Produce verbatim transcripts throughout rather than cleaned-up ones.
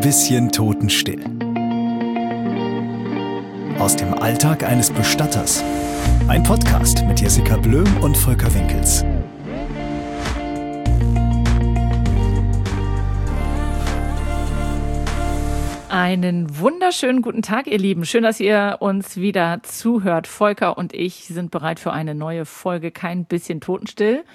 bisschen totenstill. Aus dem Alltag eines Bestatters. Ein Podcast mit Jessica Blöm und Volker Winkels. Einen wunderschönen guten Tag, ihr Lieben. Schön, dass ihr uns wieder zuhört. Volker und ich sind bereit für eine neue Folge Kein bisschen totenstill.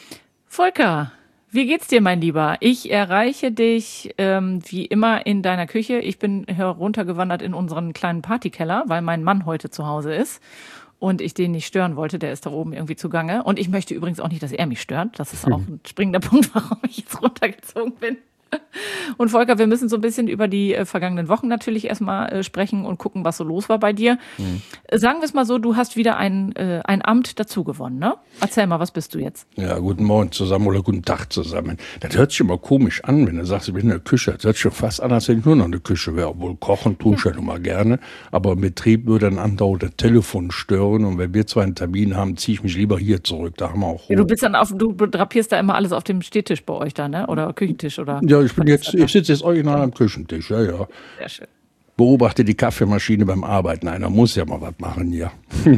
Volker, wie geht's dir, mein Lieber? Ich erreiche dich ähm, wie immer in deiner Küche. Ich bin heruntergewandert in unseren kleinen Partykeller, weil mein Mann heute zu Hause ist und ich den nicht stören wollte. Der ist da oben irgendwie zugange. Und ich möchte übrigens auch nicht, dass er mich stört. Das ist auch ein springender Punkt, warum ich jetzt runtergezogen bin. Und Volker, wir müssen so ein bisschen über die äh, vergangenen Wochen natürlich erstmal äh, sprechen und gucken, was so los war bei dir. Mhm. Sagen wir es mal so, du hast wieder ein, äh, ein Amt dazu gewonnen, ne? Erzähl mal, was bist du jetzt? Ja, guten Morgen zusammen oder guten Tag zusammen. Das hört sich immer komisch an, wenn du sagst, ich bin in der Küche. Das hört sich schon fast an, als wenn ich nur noch in der Küche wäre. Obwohl kochen tue ich ja nun mal gerne. Aber im Betrieb würde dann andauernd das Telefon stören. Und wenn wir zwar einen Termin haben, ziehe ich mich lieber hier zurück. Da haben wir auch Ruhe. Ja, du bist dann auf, du drapierst da immer alles auf dem Stehtisch bei euch da, ne? Oder Küchentisch oder? Ja, ich bin jetzt, ich sitze jetzt original am Küchentisch, ja, ja. Sehr schön. Beobachte die Kaffeemaschine beim Arbeiten. Einer muss ja mal was machen hier.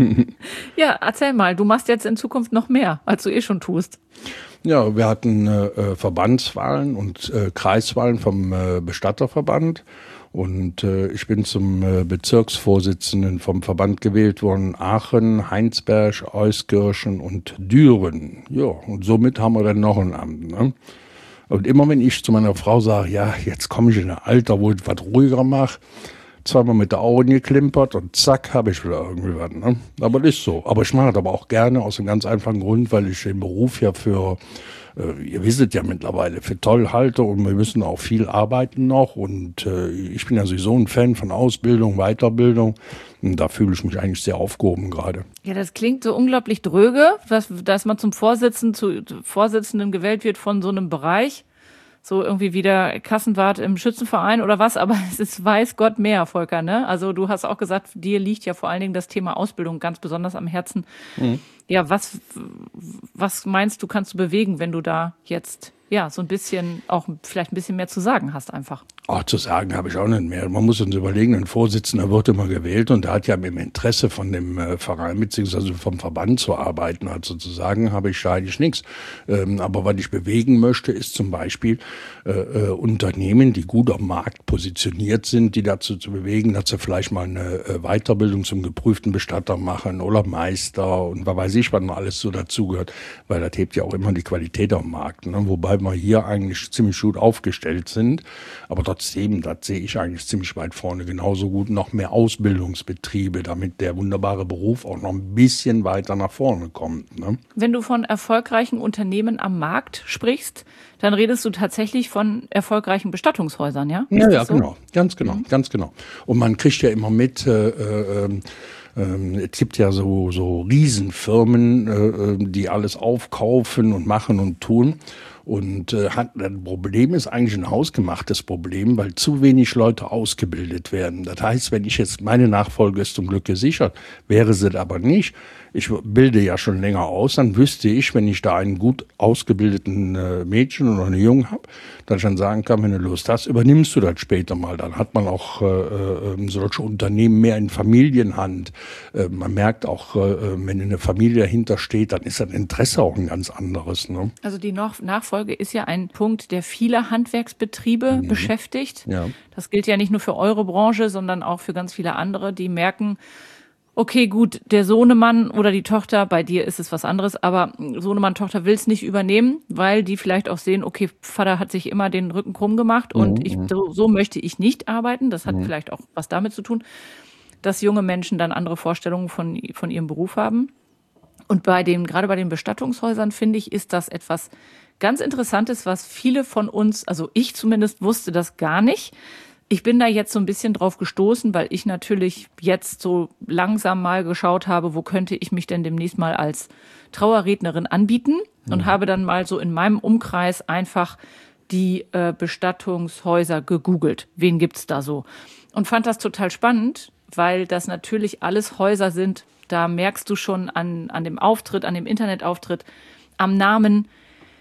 Ja, erzähl mal, du machst jetzt in Zukunft noch mehr, als du eh schon tust. Ja, wir hatten äh, Verbandswahlen und äh, Kreiswahlen vom äh, Bestatterverband. Und äh, ich bin zum äh, Bezirksvorsitzenden vom Verband gewählt worden. Aachen, Heinsberg, Euskirchen und Düren. Ja, und somit haben wir dann noch ein Amt, ne? Und immer wenn ich zu meiner Frau sage, ja, jetzt komme ich in ein Alter, wo ich was ruhiger mache, zweimal mit der Augen geklimpert und zack, habe ich wieder irgendwie was. Ne? Aber das ist so. Aber ich mache das aber auch gerne aus einem ganz einfachen Grund, weil ich den Beruf ja für, äh, ihr wisst ja mittlerweile, für toll halte und wir müssen auch viel arbeiten noch. Und äh, ich bin ja sowieso ein Fan von Ausbildung, Weiterbildung. Und da fühle ich mich eigentlich sehr aufgehoben gerade. Ja, das klingt so unglaublich dröge, dass, dass man zum Vorsitzenden, zu Vorsitzenden gewählt wird von so einem Bereich. So irgendwie wieder Kassenwart im Schützenverein oder was, aber es ist weiß Gott mehr, Volker, ne? Also du hast auch gesagt, dir liegt ja vor allen Dingen das Thema Ausbildung ganz besonders am Herzen. Mhm. Ja, was, was meinst du, kannst du bewegen, wenn du da jetzt ja so ein bisschen, auch vielleicht ein bisschen mehr zu sagen hast einfach? Ach, zu sagen habe ich auch nicht mehr. Man muss uns überlegen, ein Vorsitzender wird immer gewählt und der hat ja im Interesse von dem äh, Verein beziehungsweise vom Verband zu arbeiten. Also zu sagen habe ich da eigentlich nichts. Ähm, aber was ich bewegen möchte, ist zum Beispiel äh, äh, Unternehmen, die gut am Markt positioniert sind, die dazu zu bewegen, dass sie vielleicht mal eine äh, Weiterbildung zum geprüften Bestatter machen oder Meister und was weiß ich, was noch alles so dazugehört. Weil das hebt ja auch immer die Qualität am Markt, ne? Wobei wir hier eigentlich ziemlich gut aufgestellt sind. Aber trotzdem, das sehe ich eigentlich ziemlich weit vorne. Genauso gut noch mehr Ausbildungsbetriebe, damit der wunderbare Beruf auch noch ein bisschen weiter nach vorne kommt, ne? Wenn du von erfolgreichen Unternehmen am Markt sprichst, dann redest du tatsächlich von erfolgreichen Bestattungshäusern, ja? Ist ja, ja, so? Genau, ganz genau, mhm. ganz genau. Und man kriegt ja immer mit, äh, äh, Ähm, es gibt ja so, so Riesenfirmen, äh, die alles aufkaufen und machen und tun. Und äh, hat, das Problem ist eigentlich ein hausgemachtes Problem, weil zu wenig Leute ausgebildet werden. Das heißt, wenn ich jetzt, meine Nachfolge ist zum Glück gesichert, wäre sie aber nicht. Ich bilde ja schon länger aus, dann wüsste ich, wenn ich da einen gut ausgebildeten äh, Mädchen oder eine Junge habe, dass ich dann sagen kann, wenn du Lust hast, übernimmst du das später mal. Dann hat man auch äh, äh, solche Unternehmen mehr in Familienhand. Äh, man merkt auch, äh, wenn eine Familie dahinter steht, dann ist das Interesse auch ein ganz anderes, ne? Also die Nachfolge ist ja ein Punkt, der viele Handwerksbetriebe mhm. beschäftigt. Ja. Das gilt ja nicht nur für eure Branche, sondern auch für ganz viele andere, die merken, okay, gut, der Sohnemann oder die Tochter, bei dir ist es was anderes, aber Sohnemann, Tochter will es nicht übernehmen, weil die vielleicht auch sehen, okay, Vater hat sich immer den Rücken krumm gemacht und mhm. ich, so, so möchte ich nicht arbeiten. Das hat mhm. vielleicht auch was damit zu tun, dass junge Menschen dann andere Vorstellungen von, von ihrem Beruf haben. Und bei den, gerade bei den Bestattungshäusern, finde ich, ist das etwas ganz Interessantes, was viele von uns, also ich zumindest wusste das gar nicht. Ich bin da jetzt so ein bisschen drauf gestoßen, weil ich natürlich jetzt so langsam mal geschaut habe, wo könnte ich mich denn demnächst mal als Trauerrednerin anbieten und mhm. habe dann mal so in meinem Umkreis einfach die äh, Bestattungshäuser gegoogelt. Wen gibt's da so? Und fand das total spannend, weil das natürlich alles Häuser sind. Da merkst du schon an, an dem Auftritt, an dem Internetauftritt, am Namen,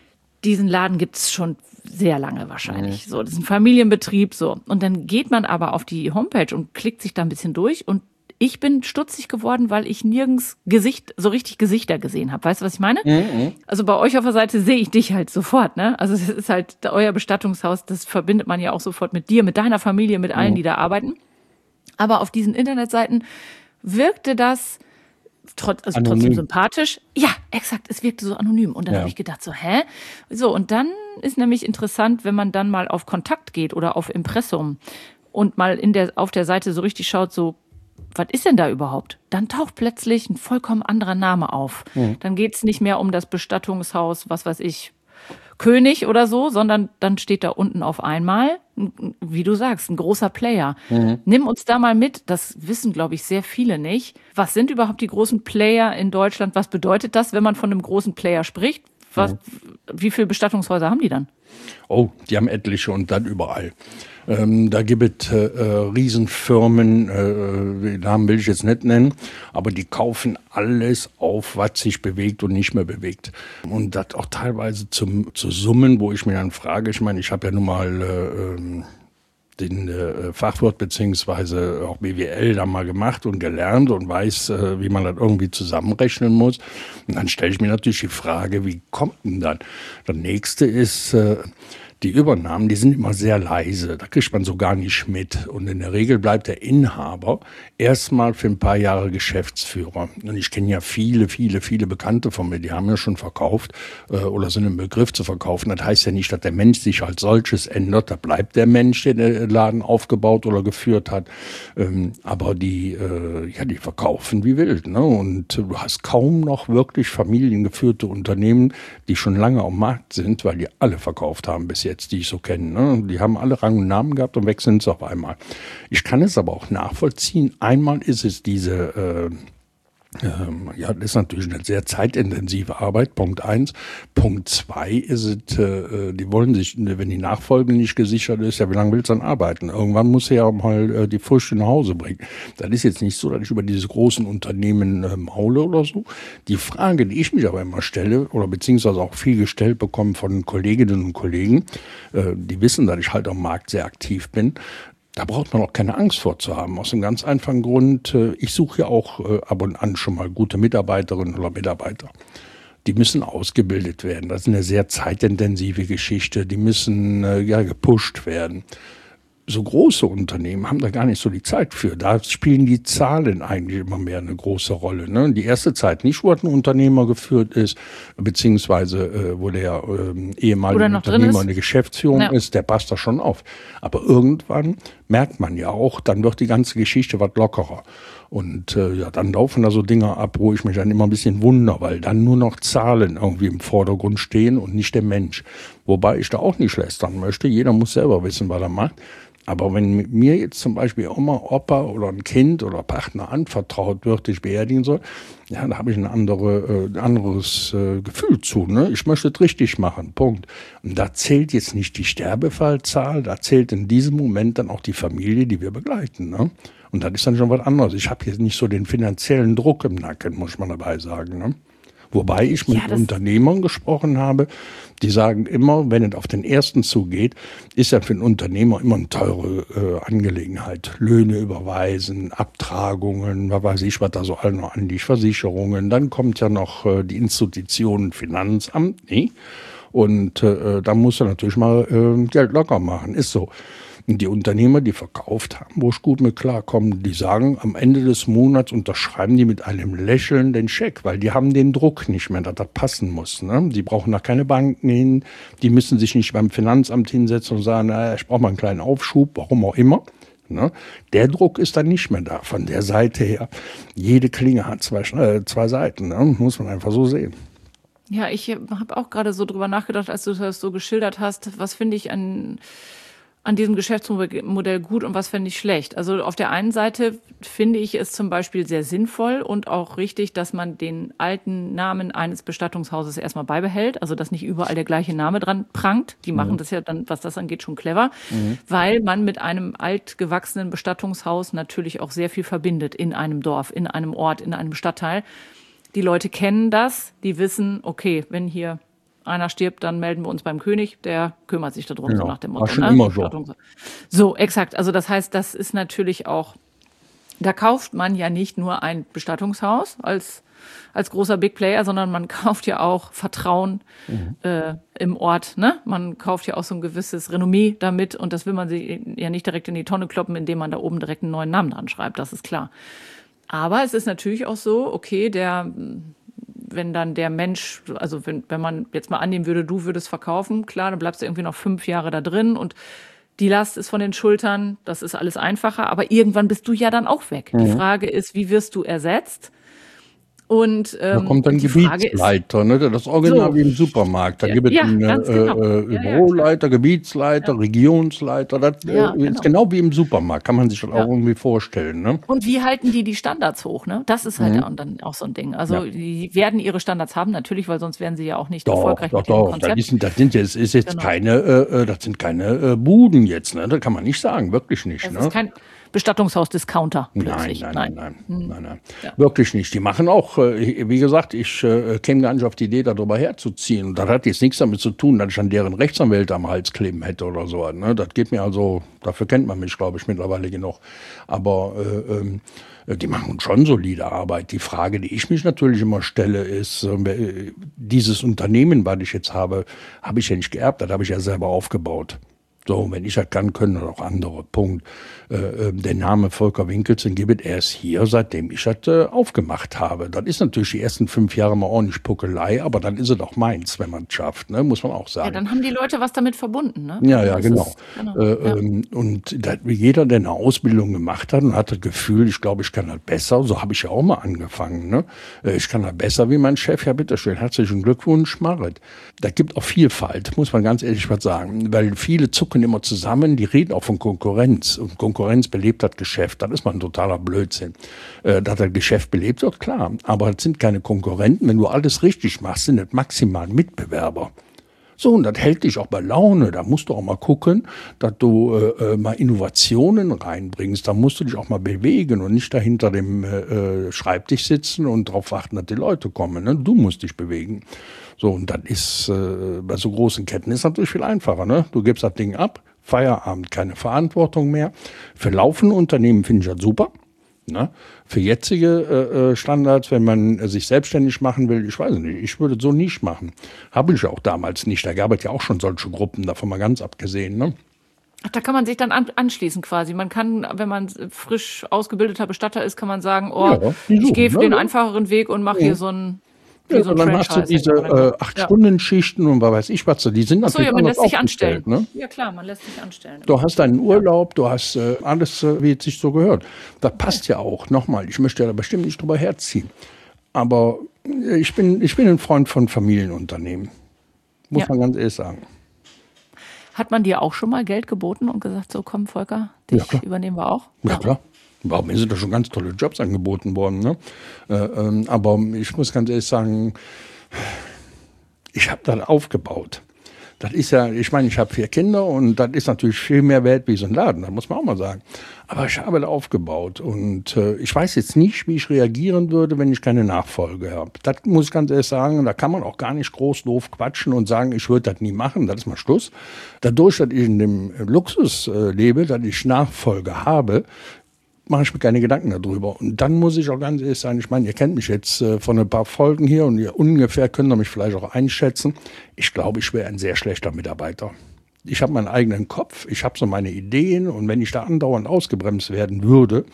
diesen Laden gibt's schon sehr lange wahrscheinlich. So, das ist ein Familienbetrieb, so. Und dann geht man aber auf die Homepage und klickt sich da ein bisschen durch und ich bin stutzig geworden, weil ich nirgends Gesicht, so richtig Gesichter gesehen habe. Weißt du, was ich meine? Mhm. Also bei euch auf der Seite sehe ich dich halt sofort, ne? Also es ist halt euer Bestattungshaus, das verbindet man ja auch sofort mit dir, mit deiner Familie, mit allen, mhm. die da arbeiten. Aber auf diesen Internetseiten wirkte das trotz, also trotzdem sympathisch. Ja, exakt, es wirkte so anonym. Und dann ja. habe ich gedacht so, hä? So, und dann ist nämlich interessant, wenn man dann mal auf Kontakt geht oder auf Impressum und mal in der, auf der Seite so richtig schaut, so, was ist denn da überhaupt? Dann taucht plötzlich ein vollkommen anderer Name auf. Mhm. Dann geht's nicht mehr um das Bestattungshaus, was weiß ich, König oder so, sondern dann steht da unten auf einmal, wie du sagst, ein großer Player. Mhm. Nimm uns da mal mit, das wissen, glaube ich, sehr viele nicht. Was sind überhaupt die großen Player in Deutschland? Was bedeutet das, wenn man von einem großen Player spricht? Was, mhm. Wie viele Bestattungshäuser haben die dann? Oh, die haben etliche und dann überall. Ähm, da gibt es äh, Riesenfirmen, äh, den Namen will ich jetzt nicht nennen, aber die kaufen alles auf, was sich bewegt und nicht mehr bewegt. Und das auch teilweise zum, zu Summen, wo ich mir dann frage, ich meine, ich habe ja nun mal äh, den äh, Fachwirt beziehungsweise auch B W L da mal gemacht und gelernt und weiß, äh, wie man das irgendwie zusammenrechnen muss. Und dann stelle ich mir natürlich die Frage, wie kommt denn das? Das nächste ist, äh, die Übernahmen, die sind immer sehr leise, da kriegt man so gar nicht mit. Und in der Regel bleibt der Inhaber erstmal für ein paar Jahre Geschäftsführer. Und ich kenne ja viele, viele, viele Bekannte von mir, die haben ja schon verkauft äh, oder sind im Begriff zu verkaufen. Das heißt ja nicht, dass der Mensch sich als solches ändert. Da bleibt der Mensch, der den Laden aufgebaut oder geführt hat. Ähm, aber die, äh, ja, die verkaufen wie wild. Ne? Und du hast kaum noch wirklich familiengeführte Unternehmen, die schon lange am Markt sind, weil die alle verkauft haben bis jetzt. Jetzt, die ich so kenne. Ne? Die haben alle Rang und Namen gehabt und weg sind es auf einmal. Ich kann es aber auch nachvollziehen. Einmal ist es diese, äh, äh, ja, das ist natürlich eine sehr zeitintensive Arbeit, Punkt eins. Punkt zwei ist es, äh, die wollen sich, wenn die Nachfolge nicht gesichert ist, ja, wie lange willst du dann arbeiten? Irgendwann muss er ja mal äh, die Früchte nach Hause bringen. Das ist jetzt nicht so, dass ich über diese großen Unternehmen äh, maule oder so. Die Frage, die ich mich aber immer stelle, oder beziehungsweise auch viel gestellt bekomme von Kolleginnen und Kollegen, äh, die wissen, dass ich halt am Markt sehr aktiv bin, da braucht man auch keine Angst vor zu haben. Aus einem ganz einfachen Grund, äh, ich suche ja auch äh, ab und an schon mal gute Mitarbeiterinnen oder Mitarbeiter. Die müssen ausgebildet werden. Das ist eine sehr zeitintensive Geschichte. Die müssen äh, ja gepusht werden. So große Unternehmen haben da gar nicht so die Zeit für. Da spielen die Zahlen eigentlich immer mehr eine große Rolle. Ne? Die erste Zeit nicht, wo ein Unternehmer geführt ist, beziehungsweise äh, wo der äh, ehemalige Unternehmer eine Geschäftsführung ja. ist, der passt da schon auf. Aber irgendwann merkt man ja auch, dann wird die ganze Geschichte was lockerer. Und äh, ja, dann laufen da so Dinge ab, wo ich mich dann immer ein bisschen wundere, weil dann nur noch Zahlen irgendwie im Vordergrund stehen und nicht der Mensch. Wobei ich da auch nicht lästern möchte. Jeder muss selber wissen, was er macht. Aber wenn mit mir jetzt zum Beispiel Oma, Opa oder ein Kind oder Partner anvertraut wird, ich beerdigen soll, ja, da habe ich ein andere, äh, anderes äh, Gefühl zu. Ne? Ich möchte es richtig machen, Punkt. Und da zählt jetzt nicht die Sterbefallzahl, da zählt in diesem Moment dann auch die Familie, die wir begleiten. Ne? Und das ist dann schon was anderes. Ich habe jetzt nicht so den finanziellen Druck im Nacken, muss man dabei sagen. Ne? Wobei ich mit ja, Unternehmern gesprochen habe, die sagen immer, wenn es auf den ersten zugeht, ist ja für einen Unternehmer immer eine teure äh, Angelegenheit. Löhne überweisen, Abtragungen, was weiß ich, was da so all noch anliegt, Versicherungen. Dann kommt ja noch äh, die Institution Finanzamt, ne? Und äh, da muss er natürlich mal äh, Geld locker machen, ist so. Und die Unternehmer, die verkauft haben, wo ich gut mit klarkomme, die sagen, am Ende des Monats unterschreiben die mit einem Lächeln den Scheck, weil die haben den Druck nicht mehr, dass das passen muss. Ne? Die brauchen da keine Banken hin, die müssen sich nicht beim Finanzamt hinsetzen und sagen, naja, ich brauche mal einen kleinen Aufschub, warum auch immer. Ne? Der Druck ist dann nicht mehr da. Von der Seite her, jede Klinge hat zwei, äh, zwei Seiten, ne? Muss man einfach so sehen. Ja, ich habe auch gerade so drüber nachgedacht, als du das so geschildert hast, was finde ich an... an diesem Geschäftsmodell gut und was finde ich schlecht. Also auf der einen Seite finde ich es zum Beispiel sehr sinnvoll und auch richtig, dass man den alten Namen eines Bestattungshauses erstmal beibehält, also dass nicht überall der gleiche Name dran prangt. Die machen mhm. das ja dann, was das angeht, schon clever, mhm. weil man mit einem altgewachsenen Bestattungshaus natürlich auch sehr viel verbindet in einem Dorf, in einem Ort, in einem Stadtteil. Die Leute kennen das, die wissen, okay, wenn hier einer stirbt, dann melden wir uns beim König, der kümmert sich darum, genau. so nach dem Motto. War schon ne? immer so. So, exakt. Also das heißt, das ist natürlich auch, da kauft man ja nicht nur ein Bestattungshaus als, als großer Big Player, sondern man kauft ja auch Vertrauen mhm. äh, im Ort. Ne? Man kauft ja auch so ein gewisses Renommee damit und das will man sich ja nicht direkt in die Tonne kloppen, indem man da oben direkt einen neuen Namen dran schreibt, das ist klar. Aber es ist natürlich auch so, okay, der, wenn dann der Mensch, also wenn, wenn man jetzt mal annehmen würde, du würdest verkaufen, klar, dann bleibst du irgendwie noch fünf Jahre da drin und die Last ist von den Schultern, das ist alles einfacher, aber irgendwann bist du ja dann auch weg. Mhm. Die Frage ist, wie wirst du ersetzt? Und, ähm, da kommt dann Gebietsleiter, ist, ne? Das Original so. Wie im Supermarkt. Da ja, gibt es ja, einen äh, genau. äh, Büroleiter, ja, Gebietsleiter, ja. Regionsleiter. Das ja, äh, genau. ist genau wie im Supermarkt, kann man sich das ja. auch irgendwie vorstellen. Ne? Und wie halten die die Standards hoch? Ne? Das ist halt mhm. dann auch so ein Ding. Also ja. die werden ihre Standards haben, natürlich, weil sonst wären sie ja auch nicht doch, erfolgreich doch, mit dem doch. Konzept. Das, ist, das sind jetzt, ist jetzt genau. keine, äh, das sind keine äh, Buden jetzt. Ne? Das kann man nicht sagen, wirklich nicht. Das ne? ist kein Bestattungshaus-Discounter plötzlich. Nein, nein, nein, nein, hm. nein, nein. Ja. Wirklich nicht. Die machen auch, äh, wie gesagt, ich äh, käme gar nicht auf die Idee, darüber herzuziehen. Und das hat jetzt nichts damit zu tun, dass ich an deren Rechtsanwälte am Hals kleben hätte oder so. Ne? Das geht mir also, dafür kennt man mich, glaube ich, mittlerweile genug. Aber äh, ähm, die machen schon solide Arbeit. Die Frage, die ich mich natürlich immer stelle, ist, äh, dieses Unternehmen, was ich jetzt habe, habe ich ja nicht geerbt, das habe ich ja selber aufgebaut. So, wenn ich das kann, können das auch andere. Punkt. Äh, der Name Volker Winkelsen gibt es erst hier, seitdem ich das äh, aufgemacht habe. Das ist natürlich die ersten fünf Jahre mal ordentlich Puckelei, aber dann ist es auch meins, wenn man es schafft, ne? Muss man auch sagen. Ja, dann haben die Leute was damit verbunden, ne? Ja, ja, genau. Ist, genau. Äh, ja. Ähm, und das, jeder, der eine Ausbildung gemacht hat und hat das Gefühl, ich glaube, ich kann das besser, so habe ich ja auch mal angefangen, ne? Äh, ich kann das besser wie mein Chef, ja bitteschön, herzlichen Glückwunsch, Marit. Da gibt auch Vielfalt, muss man ganz ehrlich was sagen, weil viele zucken immer zusammen, die reden auch von Konkurrenz und Konkurrenz belebt das Geschäft, das ist mal ein totaler Blödsinn. Äh, dass das Geschäft belebt wird, klar, aber es sind keine Konkurrenten, wenn du alles richtig machst, sind es maximal Mitbewerber. So, und das hält dich auch bei Laune. Da musst du auch mal gucken, dass du äh, mal Innovationen reinbringst. Da musst du dich auch mal bewegen und nicht da hinter dem äh, Schreibtisch sitzen und darauf warten, dass die Leute kommen. Ne? Du musst dich bewegen. So, und das ist äh, bei so großen Ketten ist natürlich viel einfacher. Ne? Du gibst das Ding ab, Feierabend, keine Verantwortung mehr. Für laufende Unternehmen finde ich das super. Ne? Für jetzige äh, Standards, wenn man äh, sich selbstständig machen will, ich weiß nicht, ich würde es so nicht machen. Habe ich auch damals nicht. Da gab es ja auch schon solche Gruppen, davon mal ganz abgesehen. Ne? Ach, da kann man sich dann an, anschließen quasi. Man kann, wenn man frisch ausgebildeter Bestatter ist, kann man sagen, oh, ja, ich gehe ne? den einfacheren Weg und mache ja. hier so ein Ja, so dann hast du diese äh, acht-Stunden-Schichten und was weiß ich was, die sind natürlich so, ja, man lässt sich anstellen. Ne? Ja klar, man lässt sich anstellen. Du hast deinen Urlaub, du hast äh, alles, äh, wie es sich so gehört. Das passt ja auch. Nochmal, ich möchte ja da bestimmt nicht drüber herziehen. Aber äh, ich bin, ich bin ein Freund von Familienunternehmen. Muss ja. man ganz ehrlich sagen. Hat man dir auch schon mal Geld geboten und gesagt, so komm Volker, dich ja, übernehmen wir auch? Ja, ja. klar. Wow, mir sind da schon ganz tolle Jobs angeboten worden. Ne? Äh, ähm, aber ich muss ganz ehrlich sagen, ich habe das aufgebaut. Das ist ja, ich meine, ich habe vier Kinder und das ist natürlich viel mehr wert wie so ein Laden, das muss man auch mal sagen. Aber ich habe das aufgebaut und äh, ich weiß jetzt nicht, wie ich reagieren würde, wenn ich keine Nachfolge habe. Das muss ich ganz ehrlich sagen, da kann man auch gar nicht groß doof quatschen und sagen, ich würde das nie machen, das ist mal Schluss. Dadurch, dass ich in dem Luxus äh, lebe, dass ich Nachfolge habe, mache ich mir keine Gedanken darüber. Und dann muss ich auch ganz ehrlich sein, ich meine, ihr kennt mich jetzt äh, von ein paar Folgen hier und ihr ungefähr könnt ihr mich vielleicht auch einschätzen. Ich glaube, ich wäre ein sehr schlechter Mitarbeiter. Ich habe meinen eigenen Kopf, ich habe so meine Ideen und wenn ich da andauernd ausgebremst werden würde,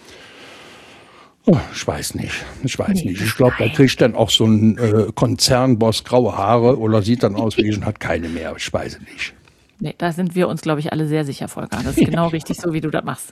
oh, ich weiß nicht, ich weiß nee, nicht. Ich glaube, da kriegt dann auch so ein äh, Konzernboss graue Haare oder sieht dann aus wie ich und hat keine mehr. Ich weiß es nicht. Nee, da sind wir uns, glaube ich, alle sehr sicher, Volker. Das ist genau richtig so, wie du das machst.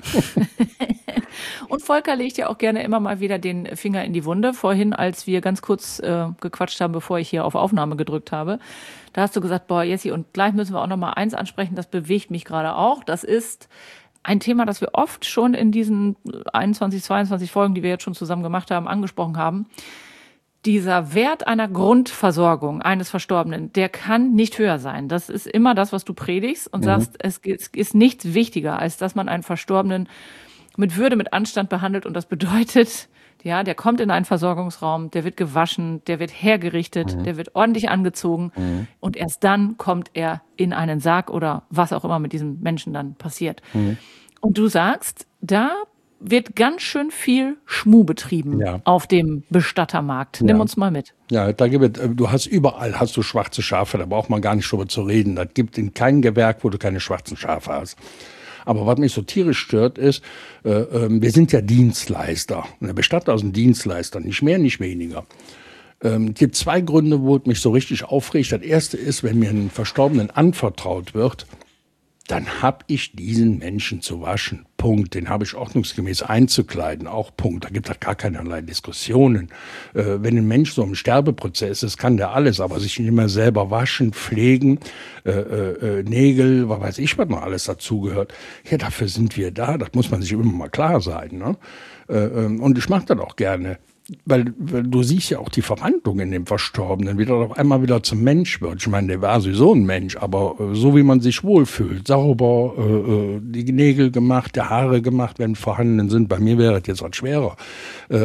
Und Volker legt ja auch gerne immer mal wieder den Finger in die Wunde. Vorhin, als wir ganz kurz äh, gequatscht haben, bevor ich hier auf Aufnahme gedrückt habe, da hast du gesagt, boah, Jessie, und gleich müssen wir auch noch mal eins ansprechen, das bewegt mich gerade auch. Das ist ein Thema, das wir oft schon in diesen einundzwanzig, zweiundzwanzig Folgen, die wir jetzt schon zusammen gemacht haben, angesprochen haben. Dieser Wert einer Grundversorgung eines Verstorbenen, der kann nicht höher sein. Das ist immer das, was du predigst und mhm. sagst, es ist nichts wichtiger, als dass man einen Verstorbenen mit Würde, mit Anstand behandelt. Und das bedeutet, ja, der kommt in einen Versorgungsraum, der wird gewaschen, der wird hergerichtet, mhm. der wird ordentlich angezogen mhm. und erst dann kommt er in einen Sarg oder was auch immer mit diesem Menschen dann passiert. Mhm. Und du sagst, da wird ganz schön viel Schmuh betrieben ja. auf dem Bestattermarkt. Nimm ja. uns mal mit. Ja, da gibt es, du hast überall hast du schwarze Schafe, da braucht man gar nicht drüber zu reden. Das gibt in keinem Gewerk, wo du keine schwarzen Schafe hast. Aber was mich so tierisch stört, ist, äh, äh, wir sind ja Dienstleister. Und der Bestatter ist ein Dienstleister, nicht mehr, nicht weniger. Ähm, es gibt zwei Gründe, wo es mich so richtig aufregt. Das erste ist, wenn mir ein Verstorbenen anvertraut wird, dann habe ich diesen Menschen zu waschen. Punkt. Den habe ich ordnungsgemäß einzukleiden. Auch Punkt. Da gibt es gar keinerlei Diskussionen. Äh, wenn ein Mensch so im Sterbeprozess ist, kann der alles, aber sich nicht mehr selber waschen, pflegen, äh, äh, Nägel, was weiß ich, was noch alles dazugehört. Ja, dafür sind wir da. Das muss man sich immer mal klar sein. Ne? Äh, und ich mache das auch gerne. Weil, weil du siehst ja auch die Verwandlung in dem Verstorbenen, wie der auf einmal wieder zum Mensch wird. Ich meine, der war sowieso ein Mensch, aber äh, so wie man sich wohlfühlt, sauber, äh, die Nägel gemacht, die Haare gemacht, wenn vorhanden sind. Bei mir wäre das jetzt was schwerer. Äh,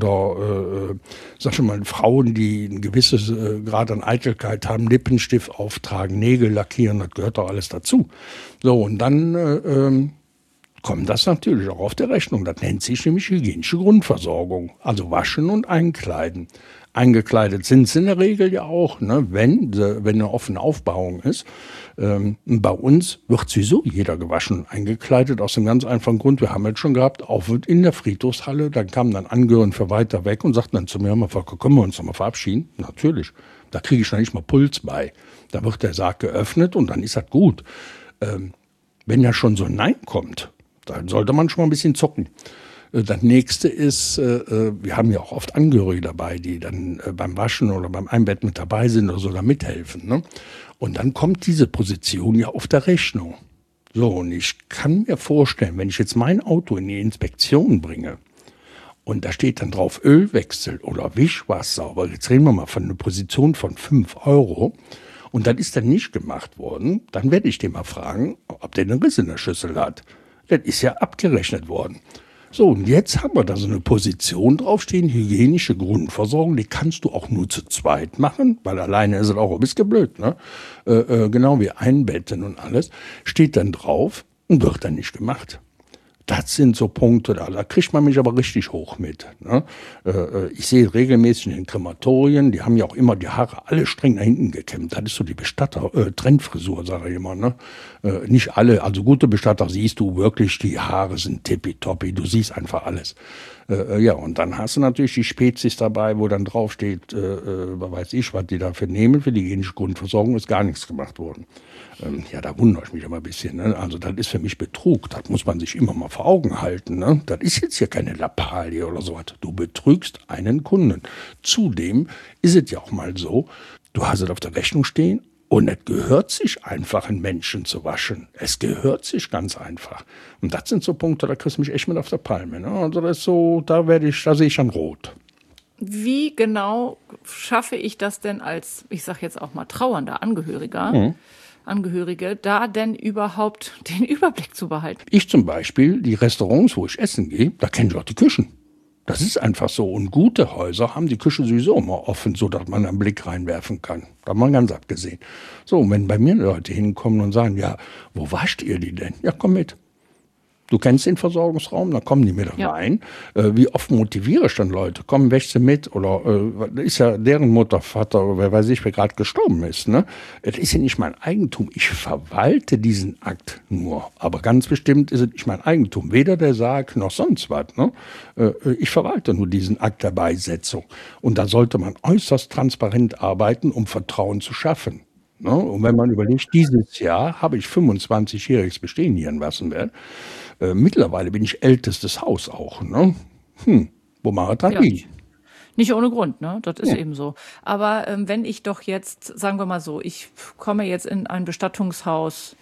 oder, äh, sag schon mal, Frauen, die ein gewisses äh, Grad an Eitelkeit haben, Lippenstift auftragen, Nägel lackieren, das gehört doch alles dazu. So, und dann äh, äh, kommt das natürlich auch auf der Rechnung. Das nennt sich nämlich hygienische Grundversorgung. Also waschen und einkleiden. Eingekleidet sind sie in der Regel ja auch, ne, wenn, wenn eine offene Aufbauung ist. Ähm, bei uns wird sowieso jeder gewaschen und eingekleidet, aus dem ganz einfachen Grund, wir haben jetzt schon gehabt, auch in der Friedhofshalle, dann kamen dann Angehörige für weiter weg und sagten dann zu mir, können wir uns noch mal verabschieden? Natürlich, da kriege ich noch nicht mal Puls bei. Da wird der Sarg geöffnet und dann ist das gut. Ähm, wenn ja schon so ein Nein kommt, dann sollte man schon mal ein bisschen zucken. Das nächste ist, wir haben ja auch oft Angehörige dabei, die dann beim Waschen oder beim Einbetten mit dabei sind oder sogar mithelfen. Ne? Und dann kommt diese Position ja auf der Rechnung. So, und ich kann mir vorstellen, wenn ich jetzt mein Auto in die Inspektion bringe und da steht dann drauf Ölwechsel oder Wischwasser, aber jetzt reden wir mal von einer Position von fünf Euro, und das ist dann nicht gemacht worden, dann werde ich den mal fragen, ob der einen Riss in der Schüssel hat. Das ist ja abgerechnet worden. So, und jetzt haben wir da so eine Position draufstehen, hygienische Grundversorgung, die kannst du auch nur zu zweit machen, weil alleine ist es auch ein bisschen blöd, ne? Äh, äh, genau wie Einbetten und alles, steht dann drauf und wird dann nicht gemacht. Das sind so Punkte, da, da kriegt man mich aber richtig hoch mit. Ne? Äh, ich sehe regelmäßig in den Krematorien, die haben ja auch immer die Haare alle streng nach hinten gekämmt. Das ist so die Bestatter-Trendfrisur, äh, sage ich immer. Ne? Äh, nicht alle, also gute Bestatter siehst du wirklich, die Haare sind tippitoppi, du siehst einfach alles. Äh, ja, und dann hast du natürlich die Spezies dabei, wo dann draufsteht, äh, äh, weiß ich, was die dafür nehmen, für die hygienische Grundversorgung ist gar nichts gemacht worden. Ähm, ja, da wundere ich mich immer ein bisschen. Ne? Also das ist für mich Betrug, das muss man sich immer mal vor Augen halten. Ne? Das ist jetzt hier keine Lappalie oder sowas. Du betrügst einen Kunden. Zudem ist es ja auch mal so, du hast es auf der Rechnung stehen, und es gehört sich einfach, einen Menschen zu waschen. Es gehört sich ganz einfach. Und das sind so Punkte, da kriegst du mich echt mit auf der Palme. Ne? Also das ist so, da werde ich, da sehe ich dann rot. Wie genau schaffe ich das denn als, ich sag jetzt auch mal, trauernder Angehöriger, mhm. Angehörige, da denn überhaupt den Überblick zu behalten? Ich zum Beispiel, die Restaurants, wo ich essen gehe, da kenne ich auch die Küchen. Das ist einfach so. Und gute Häuser haben die Küche sowieso immer offen, so dass man einen Blick reinwerfen kann. Da haben wir ganz abgesehen. So, und wenn bei mir Leute hinkommen und sagen, ja, wo wascht ihr die denn? Ja, komm mit. Du kennst den Versorgungsraum, dann kommen die mit ja. rein. Äh, wie oft motiviere ich dann Leute? Komm, wächst du mit? Oder äh, ist ja deren Mutter, Vater, oder wer weiß ich, wer gerade gestorben ist. Ne? Das ist ja nicht mein Eigentum. Ich verwalte diesen Akt nur. Aber ganz bestimmt ist es nicht mein Eigentum. Weder der Sarg noch sonst was. Ne? Äh, ich verwalte nur diesen Akt der Beisetzung. Und da sollte man äußerst transparent arbeiten, um Vertrauen zu schaffen. Ne? Und wenn man überlegt, dieses Jahr habe ich fünfundzwanzigjähriges Bestehen hier in Wassenberg. Äh, mittlerweile bin ich ältestes Haus auch. Ne? Hm, wo mag das ja, liegen? Nicht ohne Grund, ne? Das ist ja. eben so. Aber ähm, wenn ich doch jetzt, sagen wir mal so, ich komme jetzt in ein Bestattungshaus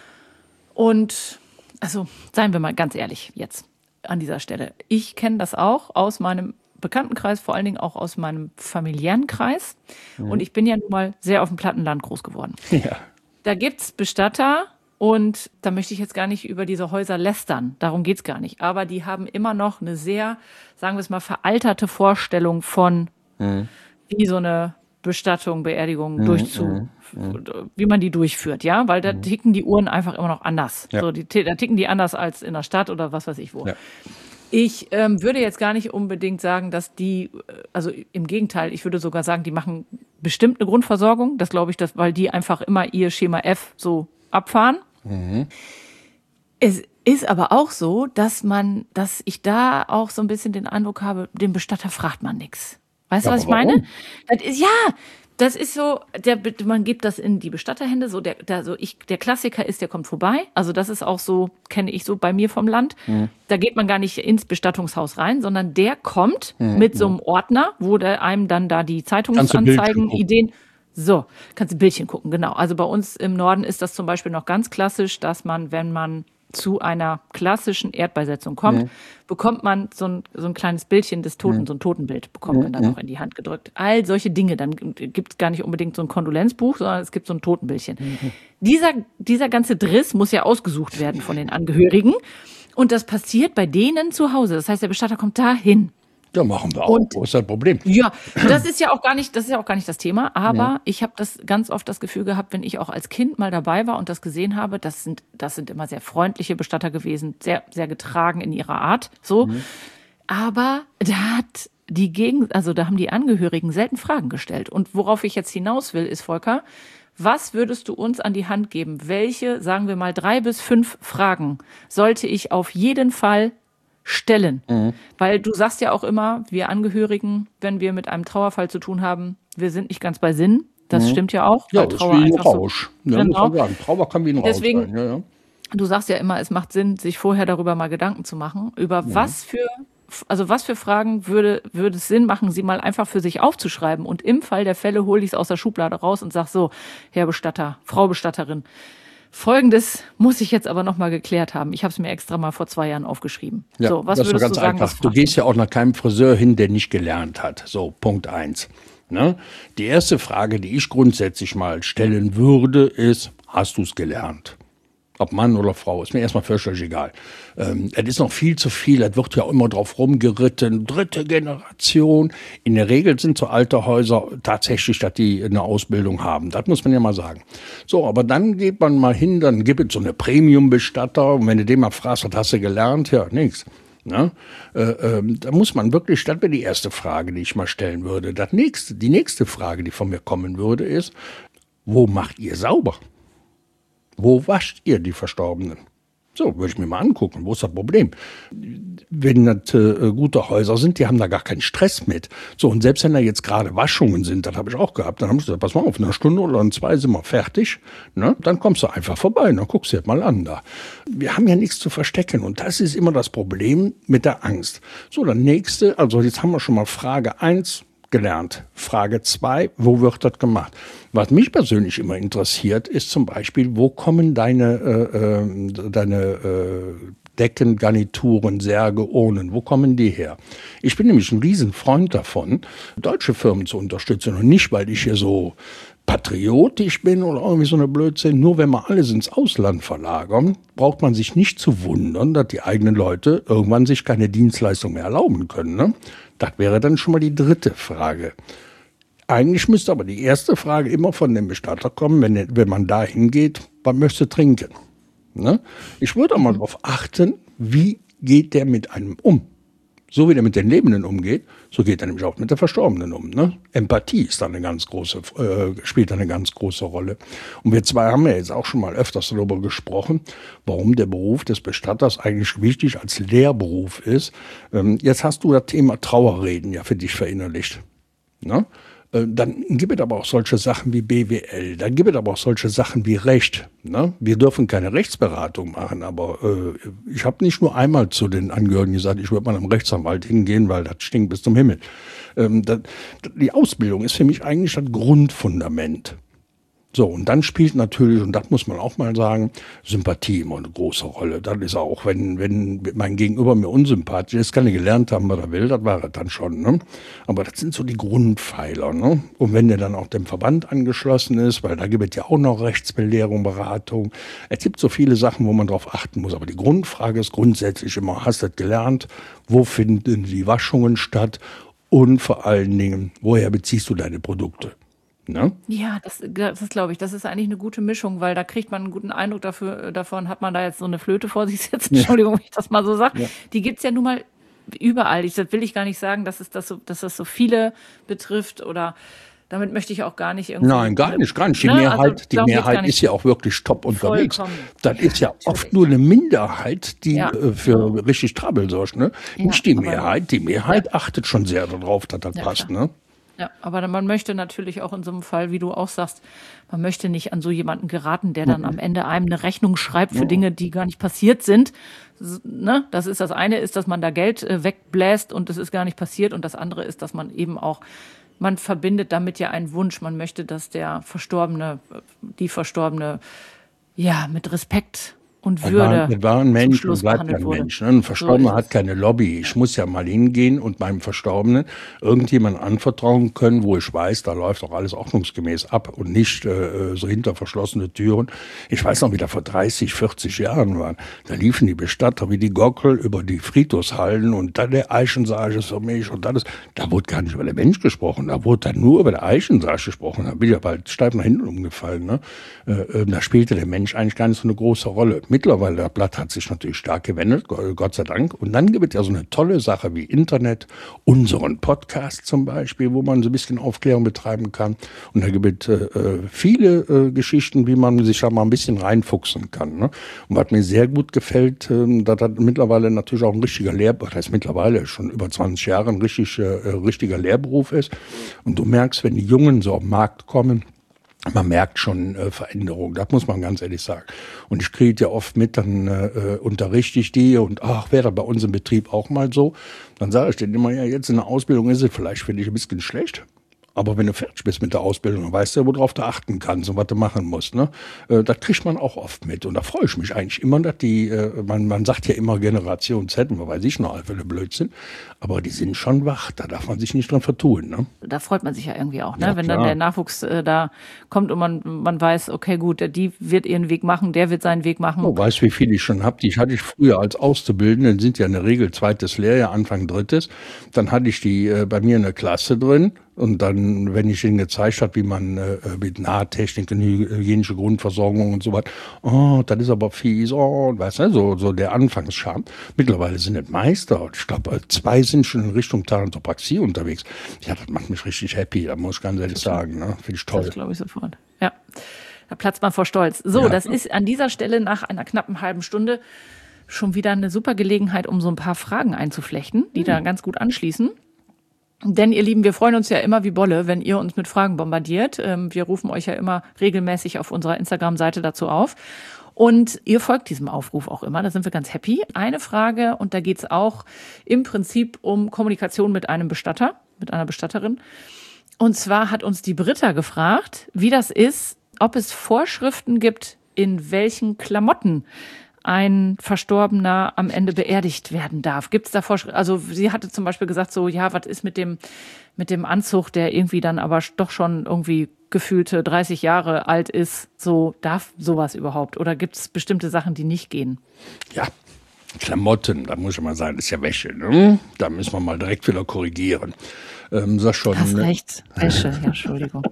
und, also seien wir mal ganz ehrlich jetzt an dieser Stelle. Ich kenne das auch aus meinem Bekanntenkreis, vor allen Dingen auch aus meinem familiären Kreis. Mhm. Und ich bin ja nun mal sehr auf dem Plattenland groß geworden. Ja. Da gibt's Bestatter, Und da möchte ich jetzt gar nicht über diese Häuser lästern, darum geht's gar nicht. Aber die haben immer noch eine sehr, sagen wir es mal, veralterte Vorstellung von, mhm. wie so eine Bestattung, Beerdigung mhm. durchzu, mhm. wie man die durchführt, ja, weil da mhm. ticken die Uhren einfach immer noch anders. Ja. So, die, da ticken die anders als in der Stadt oder was weiß ich wo. Ja. Ich ähm, würde jetzt gar nicht unbedingt sagen, dass die, also im Gegenteil, ich würde sogar sagen, die machen bestimmt eine Grundversorgung. Das glaube ich, dass, weil die einfach immer ihr Schema F so abfahren. Mhm. Es ist aber auch so, dass man, dass ich da auch so ein bisschen den Eindruck habe, den Bestatter fragt man nichts. Weißt ja, du, was ich meine? Das ist, ja, das ist so, der, man gibt das in die Bestatterhände, so der, der, so ich, der Klassiker ist, der kommt vorbei. Also das ist auch so, kenne ich so bei mir vom Land. Mhm. Da geht man gar nicht ins Bestattungshaus rein, sondern der kommt mhm. mit so einem Ordner, wo der einem dann da die Zeitungsanzeigen, Ideen. So, kannst du Bildchen gucken, genau. Also bei uns im Norden ist das zum Beispiel noch ganz klassisch, dass man, wenn man zu einer klassischen Erdbeisetzung kommt, mhm. bekommt man so ein, so ein kleines Bildchen des Toten, mhm. so ein Totenbild bekommt man dann mhm. noch in die Hand gedrückt. All solche Dinge, dann gibt es gar nicht unbedingt so ein Kondolenzbuch, sondern es gibt so ein Totenbildchen. Mhm. Dieser, dieser ganze Driss muss ja ausgesucht werden von den Angehörigen und das passiert bei denen zu Hause. Das heißt, der Bestatter kommt dahin. Ja, machen wir auch. Und, Wo ist das Problem? Ja, das ist ja auch gar nicht, das ist ja auch gar nicht das Thema. Aber ja. ich habe das ganz oft das Gefühl gehabt, wenn ich auch als Kind mal dabei war und das gesehen habe, das sind, das sind immer sehr freundliche Bestatter gewesen, sehr, sehr getragen in ihrer Art, so. Mhm. Aber da hat die Gegend, also da haben die Angehörigen selten Fragen gestellt. Und worauf ich jetzt hinaus will, ist, Volker, was würdest du uns an die Hand geben? Welche, sagen wir mal, drei bis fünf Fragen sollte ich auf jeden Fall stellen? Mhm. Weil du sagst ja auch immer, wir Angehörigen, wenn wir mit einem Trauerfall zu tun haben, wir sind nicht ganz bei Sinn. Das mhm. stimmt ja auch. Ja, das Trauer ist wie ein Rausch. So, ja, genau. Muss man sagen. Trauer kann wie ein Rausch Deswegen, sein. Ja, ja. Du sagst ja immer, es macht Sinn, sich vorher darüber mal Gedanken zu machen, über mhm. was für, also was für Fragen würde, würde es Sinn machen, sie mal einfach für sich aufzuschreiben. Und im Fall der Fälle hole ich es aus der Schublade raus und sag so, Herr Bestatter, Frau Bestatterin, Folgendes muss ich jetzt aber noch mal geklärt haben. Ich habe es mir extra mal vor zwei Jahren aufgeschrieben. Ja, so, was das würdest ist ganz du sagen? Einfach. Du gehst ja auch nach keinem Friseur hin, der nicht gelernt hat. So, Punkt eins. Ne? Die erste Frage, die ich grundsätzlich mal stellen würde, ist, hast du es gelernt? Ob Mann oder Frau, ist mir erstmal völlig egal. Ähm, es ist noch viel zu viel, es wird ja immer drauf rumgeritten, dritte Generation. In der Regel sind so alte Häuser tatsächlich, dass die eine Ausbildung haben. Das muss man ja mal sagen. So, aber dann geht man mal hin, dann gibt es so eine Premium-Bestatter und wenn du den mal fragst, was hast du gelernt? Ja, nichts. Ne? Äh, ähm, da muss man wirklich, das wäre die erste Frage, die ich mal stellen würde. Das nächste, die nächste Frage, die von mir kommen würde, ist, wo macht ihr sauber? Wo wascht ihr die Verstorbenen? So, würde ich mir mal angucken. Wo ist das Problem? Wenn das äh, gute Häuser sind, die haben da gar keinen Stress mit. So, und selbst wenn da jetzt gerade Waschungen sind, das habe ich auch gehabt, dann haben sie gesagt, pass mal auf, in einer Stunde oder in zwei sind wir fertig. Ne? Dann kommst du einfach vorbei und dann guckst du dir mal an da. Wir haben ja nichts zu verstecken und das ist immer das Problem mit der Angst. So, dann nächste, also jetzt haben wir schon mal Frage eins gelernt. Frage zwei, wo wird das gemacht? Was mich persönlich immer interessiert, ist zum Beispiel, wo kommen deine, äh, äh, deine äh, Decken, Garnituren, Särge, Urnen, wo kommen die her? Ich bin nämlich ein Riesenfreund davon, deutsche Firmen zu unterstützen und nicht, weil ich hier so patriotisch bin oder irgendwie so eine Blödsinn. Nur wenn wir alles ins Ausland verlagern, braucht man sich nicht zu wundern, dass die eigenen Leute irgendwann sich keine Dienstleistung mehr erlauben können. Ne? Das wäre dann schon mal die dritte Frage. Eigentlich müsste aber die erste Frage immer von dem Bestatter kommen, wenn, wenn man da hingeht, was möchtest du trinken? Ne? Ich würde auch mal darauf achten, wie geht der mit einem um? So wie der mit den Lebenden umgeht, so geht er nämlich auch mit der Verstorbenen um. Ne? Empathie ist da eine ganz große, äh, spielt da eine ganz große Rolle. Und wir zwei haben ja jetzt auch schon mal öfters darüber gesprochen, warum der Beruf des Bestatters eigentlich wichtig als Lehrberuf ist. Ähm, jetzt hast du das Thema Trauerreden ja für dich verinnerlicht. Ne? Dann gibt es aber auch solche Sachen wie B W L, dann gibt es aber auch solche Sachen wie Recht. Ne? Wir dürfen keine Rechtsberatung machen, aber äh, ich habe nicht nur einmal zu den Angehörigen gesagt, ich würde mal am Rechtsanwalt hingehen, weil das stinkt bis zum Himmel. Ähm, das, die Ausbildung ist für mich eigentlich das Grundfundament. So, und dann spielt natürlich, und das muss man auch mal sagen, Sympathie immer eine große Rolle. Das ist auch, wenn, wenn mein Gegenüber mir unsympathisch ist, kann ich gelernt haben, was er will, das war er dann schon, ne? Aber das sind so die Grundpfeiler, ne? Und wenn der dann auch dem Verband angeschlossen ist, weil da gibt es ja auch noch Rechtsbelehrung, Beratung. Es gibt so viele Sachen, wo man drauf achten muss. Aber die Grundfrage ist grundsätzlich immer, hast du das gelernt? Wo finden die Waschungen statt? Und vor allen Dingen, woher beziehst du deine Produkte? Ne? Ja, das, das ist, glaube ich, das ist eigentlich eine gute Mischung, weil da kriegt man einen guten Eindruck dafür, davon, hat man da jetzt so eine Flöte vor sich sitzen, Entschuldigung, wenn ich das mal so sage. Ja. Die gibt's ja nun mal überall. Ich, das will ich gar nicht sagen, dass, es das so, dass das so viele betrifft oder damit möchte ich auch gar nicht irgendwie... Nein, gar nicht, gar nicht. Die ne? Mehrheit, also, die Mehrheit ist ja auch wirklich top unterwegs. Vollkommen. Das ist ja Natürlich. oft nur eine Minderheit, die ja. äh, für richtig Trouble sorgt. Ne? Ja, nicht die Mehrheit. Die Mehrheit ja. achtet schon sehr darauf, dass das ja, passt. Ne? Ja, aber man möchte natürlich auch in so einem Fall, wie du auch sagst, man möchte nicht an so jemanden geraten, der dann mhm. am Ende einem eine Rechnung schreibt für mhm. Dinge, die gar nicht passiert sind. Ne? Das ist das eine, ist, dass man da Geld äh, wegbläst und es ist gar nicht passiert. Und das andere ist, dass man eben auch, man verbindet damit ja einen Wunsch. Man möchte, dass der Verstorbene, die Verstorbene, ja, mit Respekt und Würde. Das war ein Mensch und bleibt ein Mensch. Ne? Ein Verstorbener so hat keine Lobby. Ich muss ja mal hingehen und meinem Verstorbenen irgendjemanden anvertrauen können, wo ich weiß, da läuft auch alles ordnungsgemäß ab und nicht äh, so hinter verschlossene Türen. Ich weiß noch, wie da vor dreißig, vierzig Jahren waren. Da liefen die Bestatter wie die Gockel über die Friedhofshallen und dann der Eichensarg ist für mich und das. Da wurde gar nicht über den Mensch gesprochen. Da wurde dann nur über den Eichensarg gesprochen. Da bin ich ja bald steif nach hinten umgefallen. Ne? Äh, da spielte der Mensch eigentlich gar nicht so eine große Rolle. Mittlerweile, das Blatt hat sich natürlich stark gewendet, Gott sei Dank. Und dann gibt es ja so eine tolle Sache wie Internet, unseren Podcast zum Beispiel, wo man so ein bisschen Aufklärung betreiben kann. Und da gibt es äh, viele äh, Geschichten, wie man sich da mal ein bisschen reinfuchsen kann. Ne? Und was mir sehr gut gefällt, äh, dass das mittlerweile natürlich auch ein richtiger Lehrberuf, das heißt mittlerweile schon über zwanzig Jahre ein richtig, äh, richtiger Lehrberuf ist. Und du merkst, wenn die Jungen so auf den Markt kommen, man merkt schon äh, Veränderungen, das muss man ganz ehrlich sagen. Und ich kriege ja oft mit, dann äh, unterrichte ich die und ach, wäre bei uns im Betrieb auch mal so. Dann sage ich denen immer, ja, jetzt in der Ausbildung ist es vielleicht für dich ein bisschen schlecht. Aber wenn du fertig bist mit der Ausbildung, dann weißt du ja, worauf du achten kannst und was du machen musst. Ne? Äh, das kriegt man auch oft mit. Und da freue ich mich eigentlich immer, dass die, äh, man, man sagt ja immer Generation Z, man weiß ich noch, für eine Blödsinn. Aber die sind schon wach, da darf man sich nicht dran vertun. Ne? Da freut man sich ja irgendwie auch, ne? Ja, wenn klar. dann der Nachwuchs äh, da kommt und man, man weiß, okay, gut, die wird ihren Weg machen, der wird seinen Weg machen. Oh, weißt du, wie viele ich schon habe? Die hatte ich früher als Auszubildende, sind ja in der Regel zweites Lehrjahr, Anfang drittes. Dann hatte ich die äh, bei mir in der Klasse drin. Und dann, wenn ich ihnen gezeigt habe, wie man äh, mit Nahtechnik, hygienische Grundversorgung und so was, oh, das ist aber fies, oh, weißt du, so, so der Anfangsscham. Mittlerweile sind es Meister. Ich glaube, zwei sind schon in Richtung Thanatopraxie unterwegs. Ja, das macht mich richtig happy, da muss ich ganz ehrlich sagen. Ne? Finde ich toll. Das glaube ich sofort. Ja, da platzt man vor Stolz. So, ja. Das ist an dieser Stelle nach einer knappen halben Stunde schon wieder eine super Gelegenheit, um so ein paar Fragen einzuflechten, die hm. da ganz gut anschließen. Denn ihr Lieben, wir freuen uns ja immer wie Bolle, wenn ihr uns mit Fragen bombardiert. Wir rufen euch ja immer regelmäßig auf unserer Instagram-Seite dazu auf. Und ihr folgt diesem Aufruf auch immer, da sind wir ganz happy. Eine Frage, und da geht's auch im Prinzip um Kommunikation mit einem Bestatter, mit einer Bestatterin. Und zwar hat uns die Britta gefragt, wie das ist, ob es Vorschriften gibt, in welchen Klamotten ein Verstorbener am Ende beerdigt werden darf. Gibt es da Vorschriften? Also sie hatte zum Beispiel gesagt, so ja, was ist mit dem mit dem Anzug, der irgendwie dann aber doch schon irgendwie gefühlte dreißig Jahre alt ist. So, darf sowas überhaupt? Oder gibt es bestimmte Sachen, die nicht gehen? Ja, Klamotten, da muss ich mal sagen, das ist ja Wäsche. Ne? Da müssen wir mal direkt wieder korrigieren. Ähm, sag schon, Hast recht, Wäsche, ja, Entschuldigung.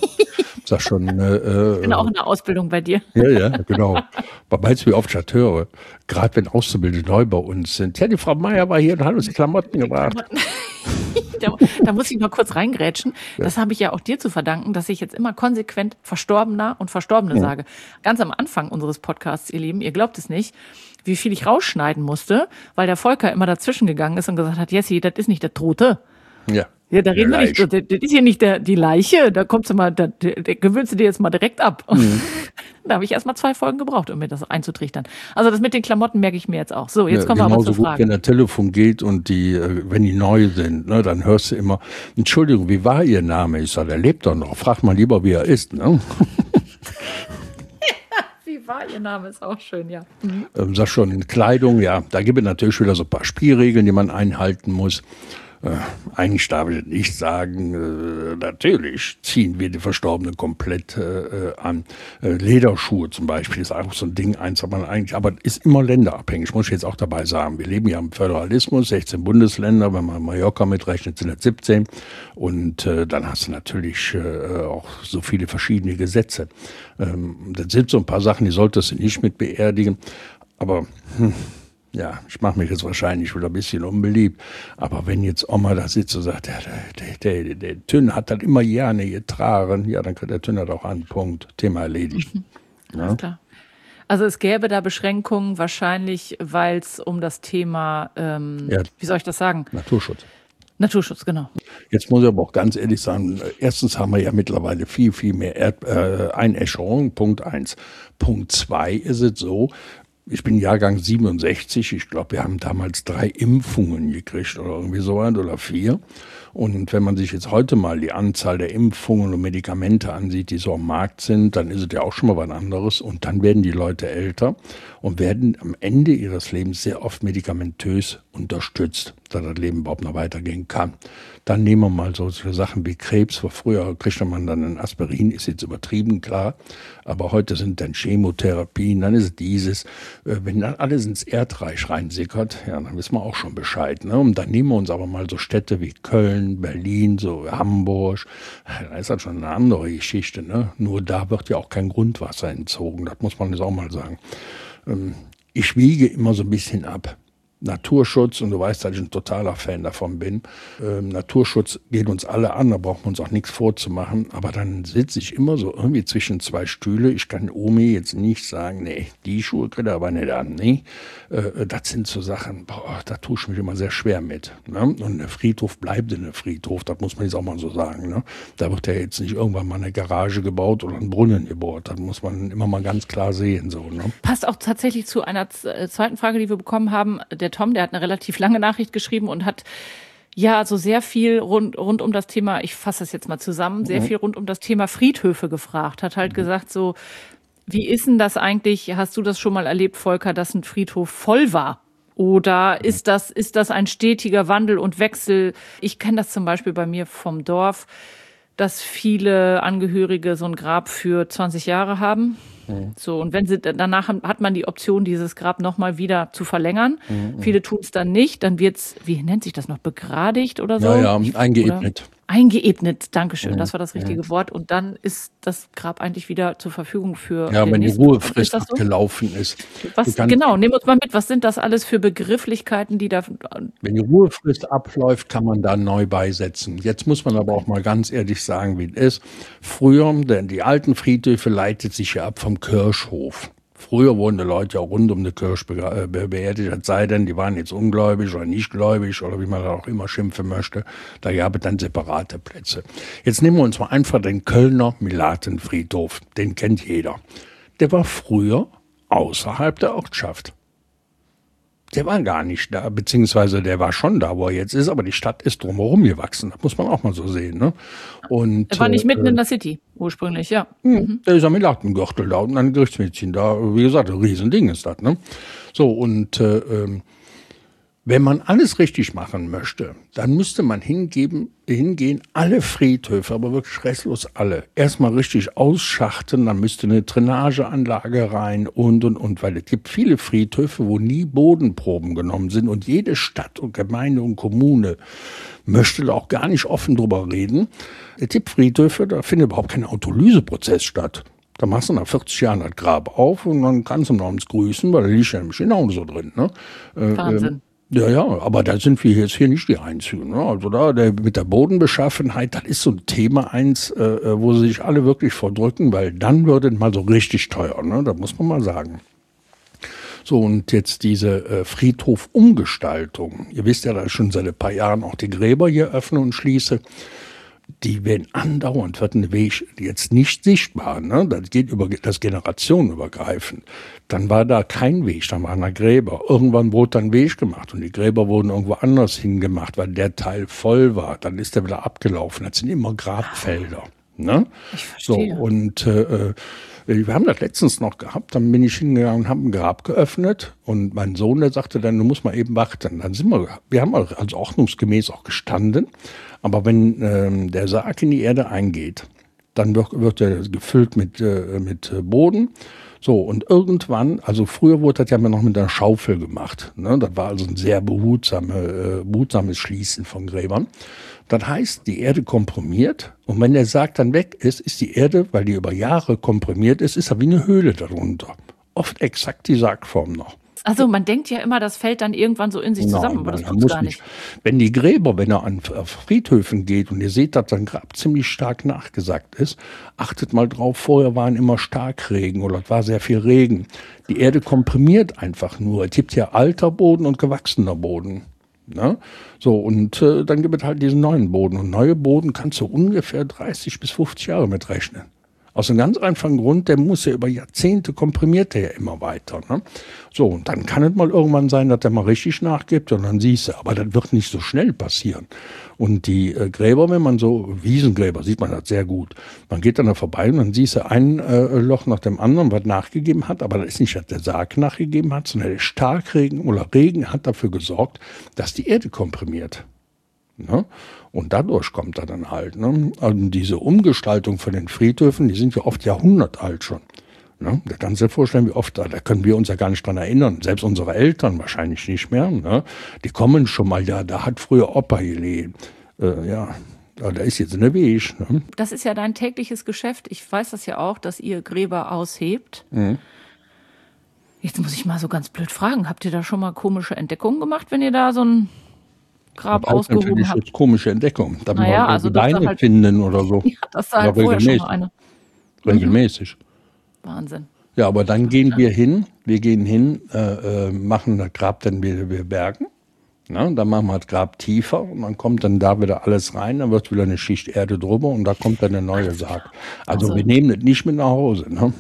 Sag schon, äh, ich bin auch in der Ausbildung bei dir. Ja, ja, genau. Meinst du, wie oft ich das höre? Gerade wenn Auszubildende neu bei uns sind. Ja, die Frau Meier war hier und hat uns die Klamotten gebracht. da, da muss ich mal kurz reingrätschen. Ja. Das habe ich ja auch dir zu verdanken, dass ich jetzt immer konsequent Verstorbener und Verstorbene ja. sage. Ganz am Anfang unseres Podcasts, ihr Lieben, ihr glaubt es nicht, wie viel ich rausschneiden musste, weil der Volker immer dazwischen gegangen ist und gesagt hat, Jessie, das ist nicht der Tote. Ja. Ja, da reden wir nicht, das, das ist hier nicht der, die Leiche, da kommst du mal, da, da gewöhnst du dir jetzt mal direkt ab. Mhm. Da habe ich erst mal zwei Folgen gebraucht, um mir das einzutrichtern. Also das mit den Klamotten merke ich mir jetzt auch. So, jetzt ja, kommen wir aber zur Frage. Gut, wenn der Telefon geht und die, wenn die neu sind, ne, dann hörst du immer, Entschuldigung, wie war Ihr Name? Ich sage, er lebt doch noch. Frag mal lieber, wie er ist. Ne? Eva, ihr Name ist auch schön, ja. Mhm. Ähm, sag schon, Kleidung, ja, da gibt es natürlich wieder so ein paar Spielregeln, die man einhalten muss. Äh, eigentlich darf ich nicht sagen, äh, natürlich ziehen wir die Verstorbenen komplett äh, an. Äh, Lederschuhe zum Beispiel ist auch so ein Ding, eins hat man eigentlich, aber ist immer länderabhängig, muss ich jetzt auch dabei sagen. Wir leben ja im Föderalismus, sechzehn Bundesländer, wenn man Mallorca mitrechnet, sind es siebzehn. Und äh, dann hast du natürlich äh, auch so viele verschiedene Gesetze. Ähm, das sind so ein paar Sachen, die solltest du nicht mit beerdigen, aber hm, ja, ich mache mich jetzt wahrscheinlich wieder ein bisschen unbeliebt, aber wenn jetzt Oma da sitzt und sagt, ja, der, der, der, der Tünn hat dann immer gerne getragen, ja, dann könnte der Tünn halt auch an, Punkt, Thema erledigt. Mhm. Ja? Alles klar. Also es gäbe da Beschränkungen wahrscheinlich, weil es um das Thema, ähm, ja, wie soll ich das sagen? Naturschutz. Naturschutz, genau. Jetzt muss ich aber auch ganz ehrlich sagen, erstens haben wir ja mittlerweile viel, viel mehr Erd- äh, Einäscherung, Punkt eins. Punkt zwei ist es so, ich bin Jahrgang siebenundsechzig, ich glaube, wir haben damals drei Impfungen gekriegt oder irgendwie so ein oder vier. Und wenn man sich jetzt heute mal die Anzahl der Impfungen und Medikamente ansieht, die so am Markt sind, dann ist es ja auch schon mal was anderes. Und dann werden die Leute älter und werden am Ende ihres Lebens sehr oft medikamentös unterstützt, dass das Leben überhaupt noch weitergehen kann. Dann nehmen wir mal so Sachen wie Krebs, wo früher kriegte man dann ein Aspirin, ist jetzt übertrieben, klar. Aber heute sind dann Chemotherapien, dann ist es dieses. Wenn dann alles ins Erdreich reinsickert, ja, dann wissen wir auch schon Bescheid. Ne? Und dann nehmen wir uns aber mal so Städte wie Köln, Berlin, so Hamburg. Da ist das schon eine andere Geschichte. Ne? Nur da wird ja auch kein Grundwasser entzogen. Das muss man jetzt auch mal sagen. Ich wiege immer so ein bisschen ab. Naturschutz, und du weißt, dass ich ein totaler Fan davon bin. Ähm, Naturschutz geht uns alle an, da braucht man uns auch nichts vorzumachen. Aber dann sitze ich immer so irgendwie zwischen zwei Stühle. Ich kann Omi jetzt nicht sagen, nee, die Schuhe kriegt er aber nicht an. Nee, äh, das sind so Sachen, boah, da tue ich mich immer sehr schwer mit. Ne? Und der Friedhof bleibt in der Friedhof, das muss man jetzt auch mal so sagen. Ne? Da wird ja jetzt nicht irgendwann mal eine Garage gebaut oder ein Brunnen gebohrt. Das muss man immer mal ganz klar sehen. So, ne? Passt auch tatsächlich zu einer z- zweiten Frage, die wir bekommen haben. Der Tom, der hat eine relativ lange Nachricht geschrieben und hat ja so sehr viel rund, rund um das Thema, ich fasse das jetzt mal zusammen, sehr viel rund um das Thema Friedhöfe gefragt. Hat halt gesagt so, wie ist denn das eigentlich, hast du das schon mal erlebt, Volker, dass ein Friedhof voll war? Oder ist das, ist das ein stetiger Wandel und Wechsel? Ich kenne das zum Beispiel bei mir vom Dorf, dass viele Angehörige so ein Grab für zwanzig Jahre haben. Mhm. So, und wenn sie danach haben, hat man die Option, dieses Grab nochmal wieder zu verlängern. Mhm. Viele tun es dann nicht, dann wird's, wie nennt sich das noch, begradigt oder so? Ja, ja, eingeebnet. Oder? Eingeebnet, Dankeschön, Mhm. das war das richtige Mhm. Wort. Und dann ist das Grab eigentlich wieder zur Verfügung für Ja, den wenn die nächsten. Ruhefrist Ist das so? abgelaufen ist. Was, kannst, genau, nehmen wir uns mal mit, was sind das alles für Begrifflichkeiten, die da... Wenn die Ruhefrist abläuft, kann man da neu beisetzen. Jetzt muss man aber auch mal ganz ehrlich sagen, wie es ist. Früher, denn die alten Friedhöfe leitet sich ja ab vom Kirchhof. Früher wurden die Leute ja auch rund um die Kirche be- be- beerdigt, es sei denn, die waren jetzt ungläubig oder nicht gläubig oder wie man da auch immer schimpfen möchte. Da gab es dann separate Plätze. Jetzt nehmen wir uns mal einfach den Kölner Milatenfriedhof. Den kennt jeder. Der war früher außerhalb der Ortschaft. Der war gar nicht da, beziehungsweise der war schon da, wo er jetzt ist, aber die Stadt ist drumherum gewachsen. Das muss man auch mal so sehen. Ne? Und, Er war nicht mitten äh, in der City, ursprünglich, ja. Mhm. Der ist am Milatengürtel da und ein Gerichtsmedizin da. Wie gesagt, ein Riesending ist das. Ne? So, und äh, ähm, wenn man alles richtig machen möchte, dann müsste man hingeben, hingehen, alle Friedhöfe, aber wirklich restlos alle, erstmal richtig ausschachten, dann müsste eine Drainageanlage rein und, und, und, weil es gibt viele Friedhöfe, wo nie Bodenproben genommen sind und jede Stadt und Gemeinde und Kommune möchte da auch gar nicht offen drüber reden. Es gibt Friedhöfe, da findet überhaupt kein Autolyseprozess statt. Da machst du nach vierzig Jahren das Grab auf und dann kannst du morgens grüßen, weil da liegt ja nämlich genau so drin. Ne? Wahnsinn. Ähm, Ja, ja, aber da sind wir jetzt hier nicht die Einzigen. Ne? Also da der, mit der Bodenbeschaffenheit, das ist so ein Thema eins, äh, wo sich alle wirklich verdrücken, weil dann würde es mal so richtig teuer, ne? Das muss man mal sagen. So, und jetzt diese äh, Friedhofumgestaltung. Ihr wisst ja, dass ich schon seit ein paar Jahren auch die Gräber hier öffne und schließe. Die werden andauernd, wird ein Weg jetzt nicht sichtbar, ne? Das geht über das generationenübergreifend. Dann war da kein Weg, dann waren da Gräber. Irgendwann wurde dann Weg gemacht und die Gräber wurden irgendwo anders hingemacht, weil der Teil voll war. Dann ist der wieder abgelaufen. Das sind immer Grabfelder, ne? Ich verstehe. So, und äh, Wir haben das letztens noch gehabt, dann bin ich hingegangen und habe ein Grab geöffnet und mein Sohn, der sagte dann, du musst mal eben warten. Dann sind wir, wir haben also ordnungsgemäß auch gestanden, aber wenn ähm, der Sarg in die Erde eingeht, dann wird, wird er gefüllt mit, äh, mit Boden. So, und irgendwann, also früher wurde das ja noch mit einer Schaufel gemacht. Ne? Das war also ein sehr behutsame, äh, behutsames Schließen von Gräbern. Das heißt, die Erde komprimiert und wenn der Sarg dann weg ist, ist die Erde, weil die über Jahre komprimiert ist, ist da wie eine Höhle darunter. Oft exakt die Sargform noch. Also man denkt ja immer, das fällt dann irgendwann so in sich zusammen, Nein, aber das nein, tut's muss gar nicht. nicht. Wenn die Gräber, wenn er an Friedhöfen geht und ihr seht, dass sein Grab ziemlich stark nachgesackt ist, achtet mal drauf, vorher waren immer Starkregen oder es war sehr viel Regen. Die Erde komprimiert einfach nur. Es gibt ja alter Boden und gewachsener Boden. Ne? So, und äh, dann gibt es halt diesen neuen Boden. Und neue Boden kannst du ungefähr dreißig bis fünfzig Jahre mit rechnen. Aus einem ganz einfachen Grund, der muss ja über Jahrzehnte komprimiert der ja immer weiter. Ne? So, und dann kann es mal irgendwann sein, dass der mal richtig nachgibt und dann siehst du, aber das wird nicht so schnell passieren. Und die äh, Gräber, wenn man so, Wiesengräber, sieht man das sehr gut. Man geht dann da vorbei und dann siehst du ein äh, Loch nach dem anderen, was nachgegeben hat, aber das ist nicht, dass der Sarg nachgegeben hat, sondern der Starkregen oder Regen hat dafür gesorgt, dass die Erde komprimiert. Ne? Und dadurch kommt er dann halt. Ne? Also diese Umgestaltung von den Friedhöfen, die sind ja oft Jahrhundert alt schon. Ne? Da kannst du dir vorstellen, wie oft, da können wir uns ja gar nicht dran erinnern. Selbst unsere Eltern wahrscheinlich nicht mehr. Ne? Die kommen schon mal, ja, da hat früher Opa gelebt. Äh, ja, da ist jetzt eine Weg. Ne? Das ist ja dein tägliches Geschäft. Ich weiß das ja auch, dass ihr Gräber aushebt. Mhm. Jetzt muss ich mal so ganz blöd fragen, habt ihr da schon mal komische Entdeckungen gemacht, wenn ihr da so ein Grab das heißt ausgehoben natürlich habt? jetzt komische Entdeckung. Da Naja, mal also, dass da Beine halt- finden oder so. Ja, das war halt Ja, vorher schon regelmäßig. mal eine. Regelmäßig. Wahnsinn. Ja, aber dann gehen wir hin, wir gehen hin, äh, äh, machen das Grab dann wieder, wir bergen. Ne? Dann machen wir das Grab tiefer und dann kommt dann da wieder alles rein, dann wird wieder eine Schicht Erde drüber und da kommt dann der neue Sarg. Also, Also- wir nehmen das nicht mit nach Hause. Ne?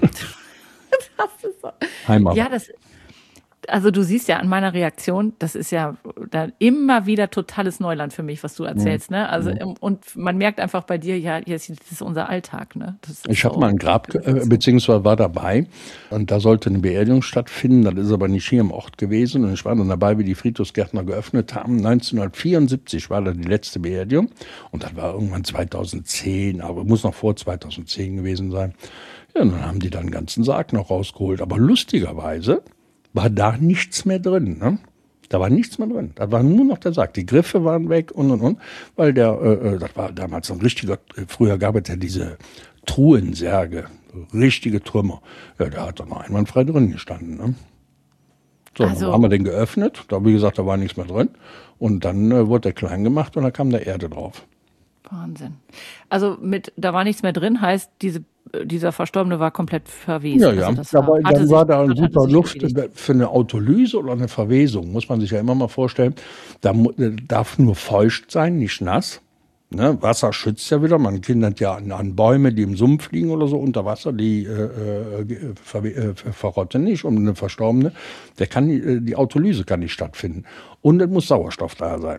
Das ist so. Heimat. Ja, das, also du siehst ja an meiner Reaktion, das ist ja da immer wieder totales Neuland für mich, was du erzählst, ne? Also ähm, und man merkt einfach bei dir, ja, jetzt das ist unser Alltag, ne? Das ist Ich habe so- mal ein Grab, ge- äh, beziehungsweise war dabei und da sollte eine Beerdigung stattfinden, das ist aber nicht hier im Ort gewesen und ich war dann dabei, wie die Friedhofsgärtner geöffnet haben. neunzehnhundertvierundsiebzig war da die letzte Beerdigung und das war irgendwann zweitausendzehn, aber muss noch vor zweitausendzehn gewesen sein. Ja, und dann haben die dann den ganzen Sarg noch rausgeholt, aber lustigerweise war da nichts mehr drin, ne? Da war nichts mehr drin. Da war nur noch der Sarg. Die Griffe waren weg und und und, weil der, äh, das war damals ein richtiger, früher gab es ja diese Truhensärge, richtige Trümmer. Ja, da hat er noch einwandfrei drin gestanden, ne? So, Also- dann haben wir den geöffnet, da wie gesagt, da war nichts mehr drin. Und dann äh, wurde der klein gemacht und da kam der Erde drauf. Wahnsinn. Also mit, da war nichts mehr drin, heißt, diese, dieser Verstorbene war komplett verwest. Ja, also ja. das Aber hatte dann sich- war da ein hatte super sich Luft erledigt. für eine Autolyse oder eine Verwesung, muss man sich ja immer mal vorstellen. Da mu- äh, darf nur feucht sein, nicht nass. Ne? Wasser schützt ja wieder. Man kindert ja an, an Bäume, die im Sumpf liegen oder so unter Wasser, die äh, äh, ver äh, verrotten nicht. Und eine Verstorbene, der kann, äh, die Autolyse kann nicht stattfinden. Und es muss Sauerstoff da sein.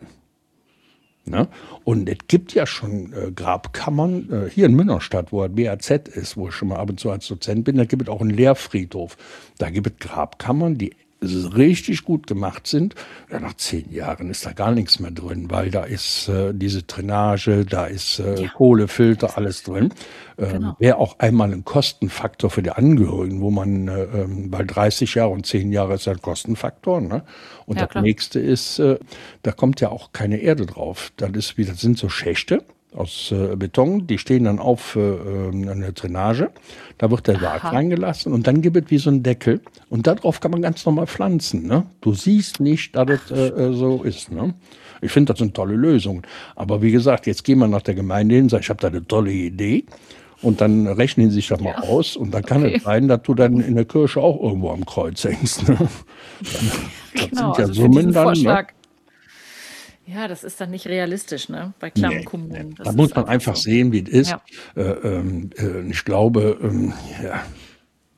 Ne? Und es gibt ja schon äh, Grabkammern, äh, hier in Münnerstadt, wo das B A Z ist, wo ich schon mal ab und zu als Dozent bin, da gibt es auch einen Lehrfriedhof. Da gibt es Grabkammern, die richtig gut gemacht sind. Ja, nach zehn Jahren ist da gar nichts mehr drin, weil da ist äh, diese Drainage, da ist äh, Ja. Kohlefilter, alles drin. Ähm, Genau. Wäre auch einmal ein Kostenfaktor für die Angehörigen, wo man, äh, ähm, weil dreißig Jahre und zehn Jahre ist ja ein Kostenfaktor. Ne? Und Ja, das klar. nächste ist, äh, da kommt ja auch keine Erde drauf. Das ist wie, das sind so Schächte aus äh, Beton, die stehen dann auf äh, ähm, eine Drainage. Da wird der Sarg Aha. reingelassen und dann gibt es wie so einen Deckel und darauf kann man ganz normal pflanzen. Ne? Du siehst nicht, dass es äh, äh, so ist. Ne? Ich finde, das sind tolle Lösungen. Aber wie gesagt, jetzt gehen wir nach der Gemeinde hin und sagen, ich habe da eine tolle Idee. Und dann rechnen sie sich das mal aus. Und dann kann Okay. es sein, dass du dann in der Kirche auch irgendwo am Kreuz hängst. Ne? Dann, das Genau, sind ja also für Summen diesen dann. Ne? Vorschlag. Ja, das ist dann nicht realistisch, ne? Bei kleinen Nee, Kommunen. Das Da ist muss man einfach so. sehen, wie es ist. Ja. Äh, ähm, äh, ich glaube, ähm, ja,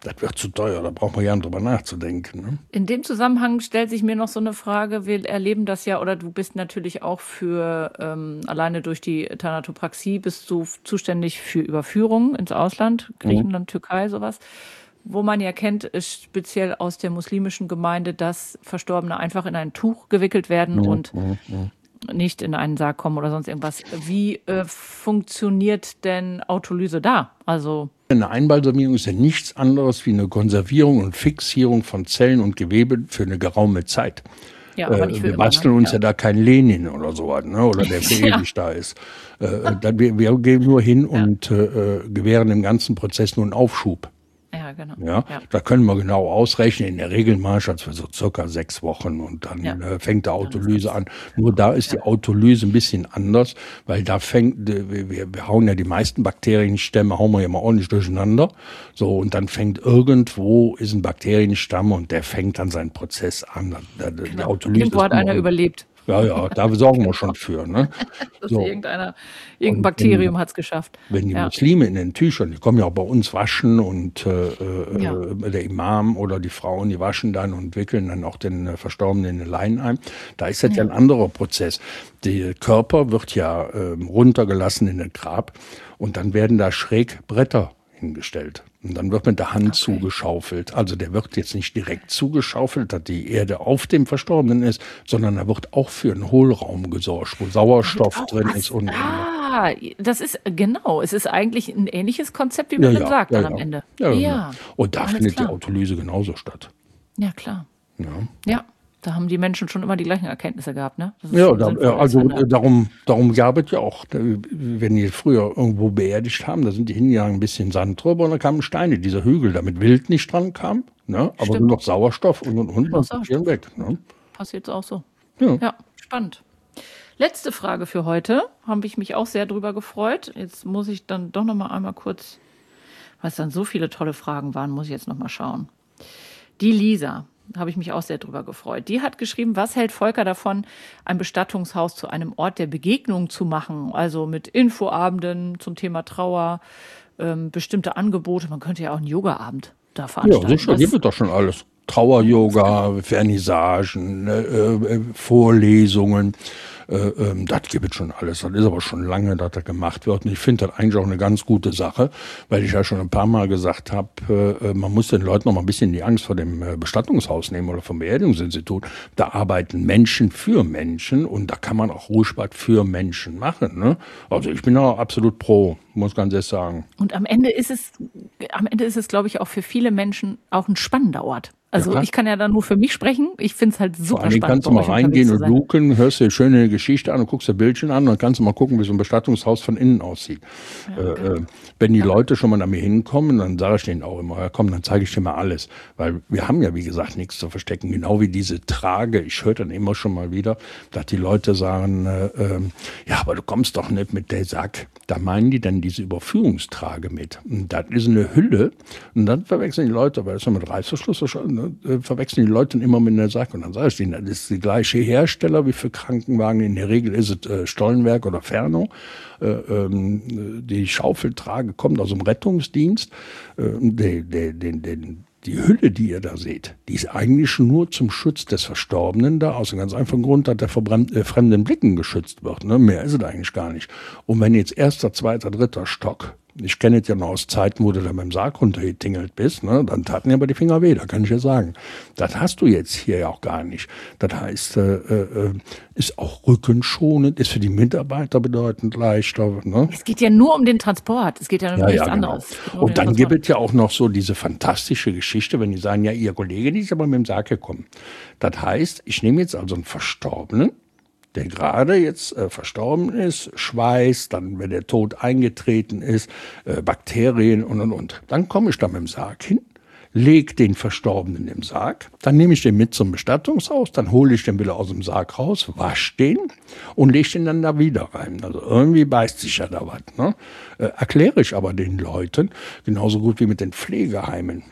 das wird zu teuer, da braucht man ja drüber nachzudenken. Ne? In dem Zusammenhang stellt sich mir noch so eine Frage, wir erleben das ja, oder du bist natürlich auch für, ähm, alleine durch die Thanatopraxie, bist du zuständig für Überführungen ins Ausland, Griechenland, mhm. Türkei, sowas. Wo man ja kennt, ist speziell aus der muslimischen Gemeinde, dass Verstorbene einfach in ein Tuch gewickelt werden mhm. und mhm. nicht in einen Sarg kommen oder sonst irgendwas. Wie äh, funktioniert denn Autolyse da? Also eine Einbalsamierung ist ja nichts anderes wie eine Konservierung und Fixierung von Zellen und Gewebe für eine geraume Zeit. Ja, aber nicht für wir immer, basteln ne? uns ja. ja da kein Lenin oder so, ne? Oder der für ewig ja. da ist. Äh, dann, wir, wir gehen nur hin ja. und äh, gewähren dem ganzen Prozess nur einen Aufschub. Ja, genau. Ja, ja, da können wir genau ausrechnen. In der Regel Marschall für so circa sechs Wochen und dann ja. äh, fängt der Autolyse an. Nur da ist ja. die Autolyse ein bisschen anders, weil da fängt, wir, wir hauen ja die meisten Bakterienstämme, hauen wir ja mal ordentlich durcheinander. So, und dann fängt irgendwo ist ein Bakterienstamm und der fängt dann seinen Prozess an. Der, der, genau. Die Autolyse Irgendwo hat einer überlebt. Ja, ja, da sorgen wir schon für. Ne? Dass so. irgendeiner, irgendein Bakterium hat es geschafft. Wenn die ja. Muslime in den Tüchern, die kommen ja auch bei uns waschen und äh, ja. der Imam oder die Frauen, die waschen dann und wickeln dann auch den äh, Verstorbenen in den Leinen ein. Da ist das ja. ja ein anderer Prozess. Der Körper wird ja äh, runtergelassen in den Grab und dann werden da schräg Bretter hingestellt. Und dann wird mit der Hand okay. zugeschaufelt. Also der wird jetzt nicht direkt zugeschaufelt, dass die Erde auf dem Verstorbenen ist, sondern er wird auch für einen Hohlraum gesorgt, wo Sauerstoff drin was? ist. Und ah, das ist, genau, es ist eigentlich ein ähnliches Konzept, wie man ja, ja, sagt ja, dann ja. am Ende. Ja, ja. ja. Und da Alles findet klar. die Autolyse genauso statt. Ja, klar. Ja. ja. Da haben die Menschen schon immer die gleichen Erkenntnisse gehabt, ne? Ja, da, also darum, darum gab es ja auch, wenn die früher irgendwo beerdigt haben, da sind die hingegangen, ein bisschen Sand drüber und dann kamen Steine, dieser Hügel, damit Wild nicht dran kam, ne? Aber nur noch Sauerstoff und und und und weg. Ne? Passiert auch so. Ja. ja, spannend. Letzte Frage für heute, habe ich mich auch sehr drüber gefreut. Jetzt muss ich dann doch noch mal einmal kurz, weil es dann so viele tolle Fragen waren, muss ich jetzt noch mal schauen. Die Lisa. Da habe ich mich auch sehr drüber gefreut. Die hat geschrieben, was hält Volker davon, ein Bestattungshaus zu einem Ort der Begegnung zu machen? Also mit Infoabenden zum Thema Trauer, ähm, bestimmte Angebote. Man könnte ja auch einen Yoga-Abend da veranstalten. Ja, sicher, gibt es doch schon alles. Trauer-Yoga, Vernissagen, äh, Vorlesungen. Äh, ähm, das gibt es schon alles. Das ist aber schon lange, dass das gemacht wird. Und ich finde das eigentlich auch eine ganz gute Sache, weil ich ja schon ein paar Mal gesagt habe, äh, man muss den Leuten noch mal ein bisschen die Angst vor dem äh, Bestattungshaus nehmen oder vom Beerdigungsinstitut. Da arbeiten Menschen für Menschen und da kann man auch ruhig was für Menschen machen. Ne? Also ich bin auch absolut pro, muss ganz ehrlich sagen. Und am Ende ist es, am Ende ist es, glaube ich, auch für viele Menschen auch ein spannender Ort. Also ja, ich kann ja dann nur für mich sprechen. Ich finde es halt super spannend. Vor allem kannst du mal reingehen und luken, hörst dir eine schöne Geschichte an und guckst dir Bildchen an und dann kannst du mal gucken, wie so ein Bestattungshaus von innen aussieht. Ja, äh, äh, wenn die ja. Leute schon mal an mir hinkommen, dann sage ich denen auch immer, ja komm, dann zeige ich dir mal alles. Weil wir haben ja, wie gesagt, nichts zu verstecken. Genau wie diese Trage. Ich höre dann immer schon mal wieder, dass die Leute sagen, äh, äh, ja, aber du kommst doch nicht mit der Sack. Da meinen die dann diese Überführungstrage mit. Und das ist eine Hülle. Und dann verwechseln die Leute, weil das ist ja mit Reißverschluss schon, ne? verwechseln die Leute immer mit einer Sack. Und dann sage ich denen, das ist die gleiche Hersteller wie für Krankenwagen. In der Regel ist es äh, Stollenwerk oder Ferno. Äh, ähm, die Schaufeltrage kommt aus dem Rettungsdienst. Äh, die, die, die, die, die Hülle, die ihr da seht, die ist eigentlich nur zum Schutz des Verstorbenen da, aus einem ganz einfachen Grund, dass der vor äh, fremden Blicken geschützt wird. Ne? Mehr ist es eigentlich gar nicht. Und wenn jetzt erster, zweiter, dritter Stock, ich kenne es ja noch aus Zeiten, wo du da mit dem Sarg runtergetingelt bist, ne? Dann taten ja aber die Finger weh, da kann ich ja sagen. Das hast du jetzt hier ja auch gar nicht. Das heißt, äh, äh, ist auch rückenschonend, ist für die Mitarbeiter bedeutend leichter. Ne? Es geht ja nur um den Transport, es geht ja um ja, nichts ja, genau. anderes. Um Und dann gibt es ja auch noch so diese fantastische Geschichte, wenn die sagen, ja, ihr Kollege, die ist aber mit dem Sarg gekommen. Das heißt, ich nehme jetzt also einen Verstorbenen, der gerade jetzt äh, verstorben ist, Schweiß, dann, wenn der Tod eingetreten ist, äh, Bakterien und, und, und. Dann komme ich da mit dem Sarg hin, lege den Verstorbenen im Sarg, dann nehme ich den mit zum Bestattungshaus, dann hole ich den wieder aus dem Sarg raus, wasche den und lege den dann da wieder rein. Also irgendwie beißt sich ja da was. Ne? Äh, erkläre ich aber den Leuten, genauso gut wie mit den Pflegeheimen.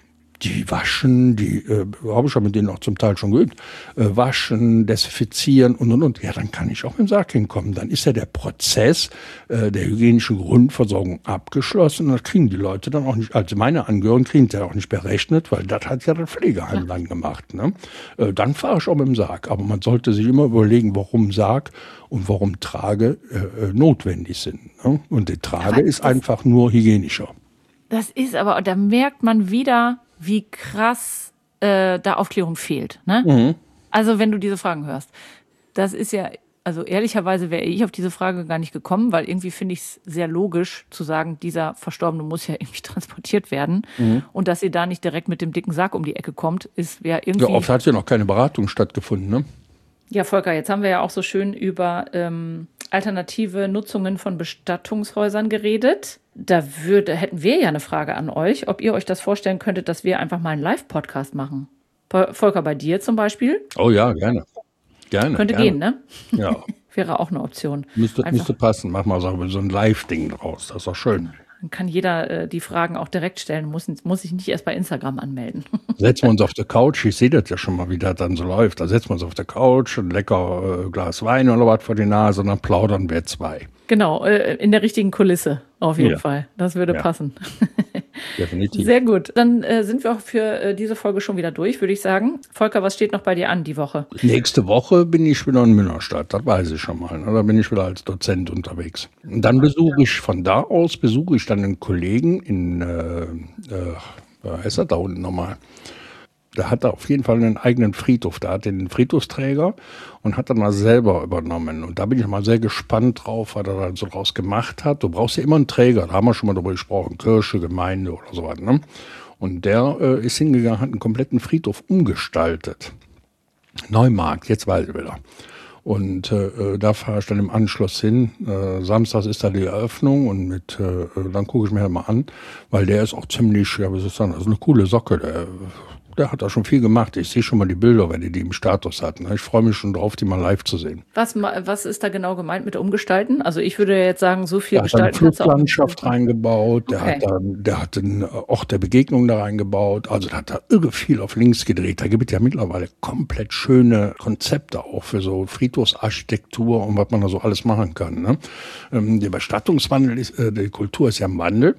die waschen, die, äh, habe ich ja mit denen auch zum Teil schon geübt, äh, waschen, desinfizieren und, und, und. Ja, dann kann ich auch im Sarg hinkommen. Dann ist ja der Prozess äh, der hygienischen Grundversorgung abgeschlossen. Und das kriegen die Leute dann auch nicht, also meine Angehörigen kriegen das ja auch nicht berechnet, weil das hat ja das Pflegeheim ja. dann gemacht. Ne? Äh, dann fahre ich auch mit dem Sarg. Aber man sollte sich immer überlegen, warum Sarg und warum Trage äh, notwendig sind. Ne? Und die Trage ja, ist einfach nur hygienischer. Das ist aber, da merkt man wieder, wie krass äh, da Aufklärung fehlt. Ne? Mhm. Also wenn du diese Fragen hörst. Das ist ja, also ehrlicherweise wäre ich auf diese Frage gar nicht gekommen, weil irgendwie finde ich es sehr logisch zu sagen, dieser Verstorbene muss ja irgendwie transportiert werden. Mhm. Und dass ihr da nicht direkt mit dem dicken Sarg um die Ecke kommt, ist ja irgendwie... Ja, oft hat ja noch keine Beratung stattgefunden, ne? Ja, Volker, jetzt haben wir ja auch so schön über ähm, alternative Nutzungen von Bestattungshäusern geredet. Da würde, hätten wir ja eine Frage an euch, ob ihr euch das vorstellen könntet, dass wir einfach mal einen Live-Podcast machen. Volker, bei dir zum Beispiel? Oh ja, gerne. Gerne. Könnte gerne. gehen, ne? Ja. Wäre auch eine Option. Müsste, müsste passen. Mach mal so ein Live-Ding draus. Das ist doch schön. Dann kann jeder äh, die Fragen auch direkt stellen, muss, muss sich nicht erst bei Instagram anmelden. Setzen wir uns auf der Couch, ich sehe das ja schon mal, wie das dann so läuft. Da setzen wir uns auf der Couch, ein lecker äh, Glas Wein oder was vor die Nase und dann plaudern wir zwei. Genau, äh, in der richtigen Kulisse auf jeden ja. Fall. Das würde ja. passen. Definitiv. Sehr gut. Dann äh, sind wir auch für äh, diese Folge schon wieder durch, würde ich sagen. Volker, was steht noch bei dir an die Woche? Nächste Woche bin ich wieder in Münnerstadt, das weiß ich schon mal. Ne? Da bin ich wieder als Dozent unterwegs. Und dann besuche ich, von da aus besuche ich dann einen Kollegen in, äh, äh, was heißt das da unten nochmal? Der hat da auf jeden Fall einen eigenen Friedhof. Der hat den Friedhofsträger und hat dann mal selber übernommen. Und da bin ich mal sehr gespannt drauf, was er da so draus gemacht hat. Du brauchst ja immer einen Träger, da haben wir schon mal drüber gesprochen, Kirche, Gemeinde oder so was. Ne? Und der äh, ist hingegangen, hat einen kompletten Friedhof umgestaltet. Neumarkt, jetzt weiß ich wieder. Und äh, da fahre ich dann im Anschluss hin. Äh, samstags ist da die Eröffnung und mit äh, dann gucke ich mir halt mal an, weil der ist auch ziemlich, ja, was ist das, das ist eine coole Socke, der Der hat da schon viel gemacht. Ich sehe schon mal die Bilder, wenn die die im Status hatten. Ich freue mich schon drauf, die mal live zu sehen. Was, was ist da genau gemeint mit Umgestalten? Also ich würde jetzt sagen, so viel der gestalten. Der hat eine Flusslandschaft reingebaut. Der okay. hat da, der hat einen Ort der Begegnung da reingebaut. Also der hat da irre viel auf links gedreht. Da gibt es ja mittlerweile komplett schöne Konzepte auch für so Friedhofsarchitektur und was man da so alles machen kann. Ne? Der Bestattungswandel ist, äh, die Kultur ist ja im Wandel.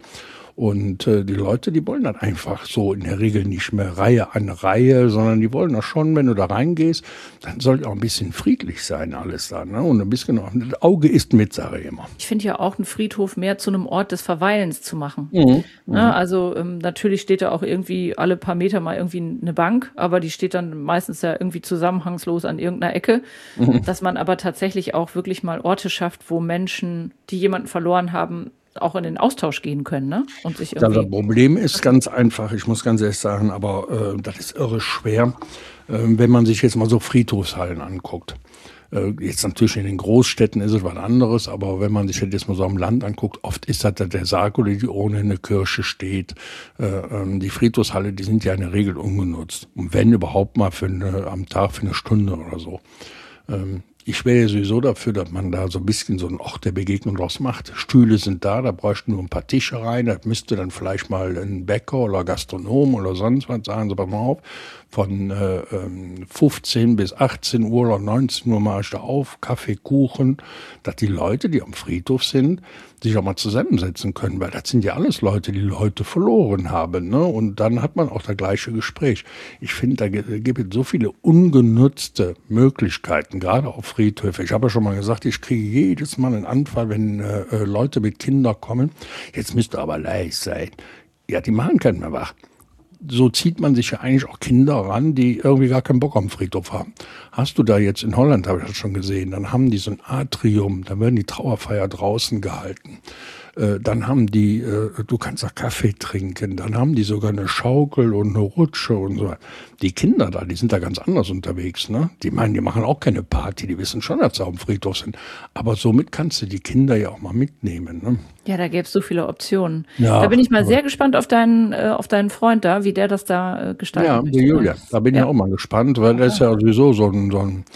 Und äh, die Leute, die wollen das einfach so in der Regel nicht mehr Reihe an Reihe, sondern die wollen das schon, wenn du da reingehst, dann soll auch ein bisschen friedlich sein alles da. Ne? Und ein bisschen, das Auge ist mit, sage ich immer. Ich finde ja auch einen Friedhof mehr zu einem Ort des Verweilens zu machen. Mhm. Ne? Also ähm, natürlich steht da auch irgendwie alle paar Meter mal irgendwie eine Bank, aber die steht dann meistens ja irgendwie zusammenhangslos an irgendeiner Ecke. Mhm. Dass man aber tatsächlich auch wirklich mal Orte schafft, wo Menschen, die jemanden verloren haben, auch in den Austausch gehen können, ne? Und sich irgendwie. Das Problem ist ganz einfach, ich muss ganz ehrlich sagen, aber äh, das ist irre schwer, äh, wenn man sich jetzt mal so Friedhofshallen anguckt. Äh, jetzt natürlich in den Großstädten ist es was anderes, aber wenn man sich das jetzt mal so am Land anguckt, oft ist das der Sarg oder die Urne in der Kirche steht. Äh, ähm, die Friedhofshalle, die sind ja in der Regel ungenutzt. Und wenn überhaupt mal für eine, am Tag für eine Stunde oder so. Ähm, Ich wäre ja sowieso dafür, dass man da so ein bisschen so einen Ort der Begegnung draus macht. Stühle sind da, da bräuchten nur ein paar Tische rein. Das müsste dann vielleicht mal ein Bäcker oder Gastronom oder sonst was sagen. So, pass mal auf, von äh, fünfzehn bis achtzehn Uhr oder neunzehn Uhr mache ich da auf, Kaffee, Kuchen, dass die Leute, die am Friedhof sind, sich auch mal zusammensetzen können, weil das sind ja alles Leute, die Leute verloren haben. Ne? Und dann hat man auch das gleiche Gespräch. Ich finde, da gibt es so viele ungenutzte Möglichkeiten, gerade auf Friedhöfe. Ich habe ja schon mal gesagt, ich kriege jedes Mal einen Anfall, wenn äh, Leute mit Kindern kommen. Jetzt müsst ihr aber leise sein. Ja, die machen keinen mehr wach. So zieht man sich ja eigentlich auch Kinder ran, die irgendwie gar keinen Bock am Friedhof haben. Hast du da jetzt in Holland, habe ich das schon gesehen, dann haben die so ein Atrium, da werden die Trauerfeier draußen gehalten. Äh, dann haben die, äh, du kannst da Kaffee trinken, dann haben die sogar eine Schaukel und eine Rutsche und so. Die Kinder da, die sind da ganz anders unterwegs, ne? Die meinen, die machen auch keine Party, die wissen schon, dass sie auf dem Friedhof sind. Aber somit kannst du die Kinder ja auch mal mitnehmen, ne? Ja, da gäbe es so viele Optionen. Ja, da bin ich mal sehr gespannt auf deinen, äh, auf deinen Freund da, wie der das da äh, gestaltet. Ja, die Julia, da bin ich ja. auch mal gespannt, weil okay. der ist ja sowieso so ein, so ein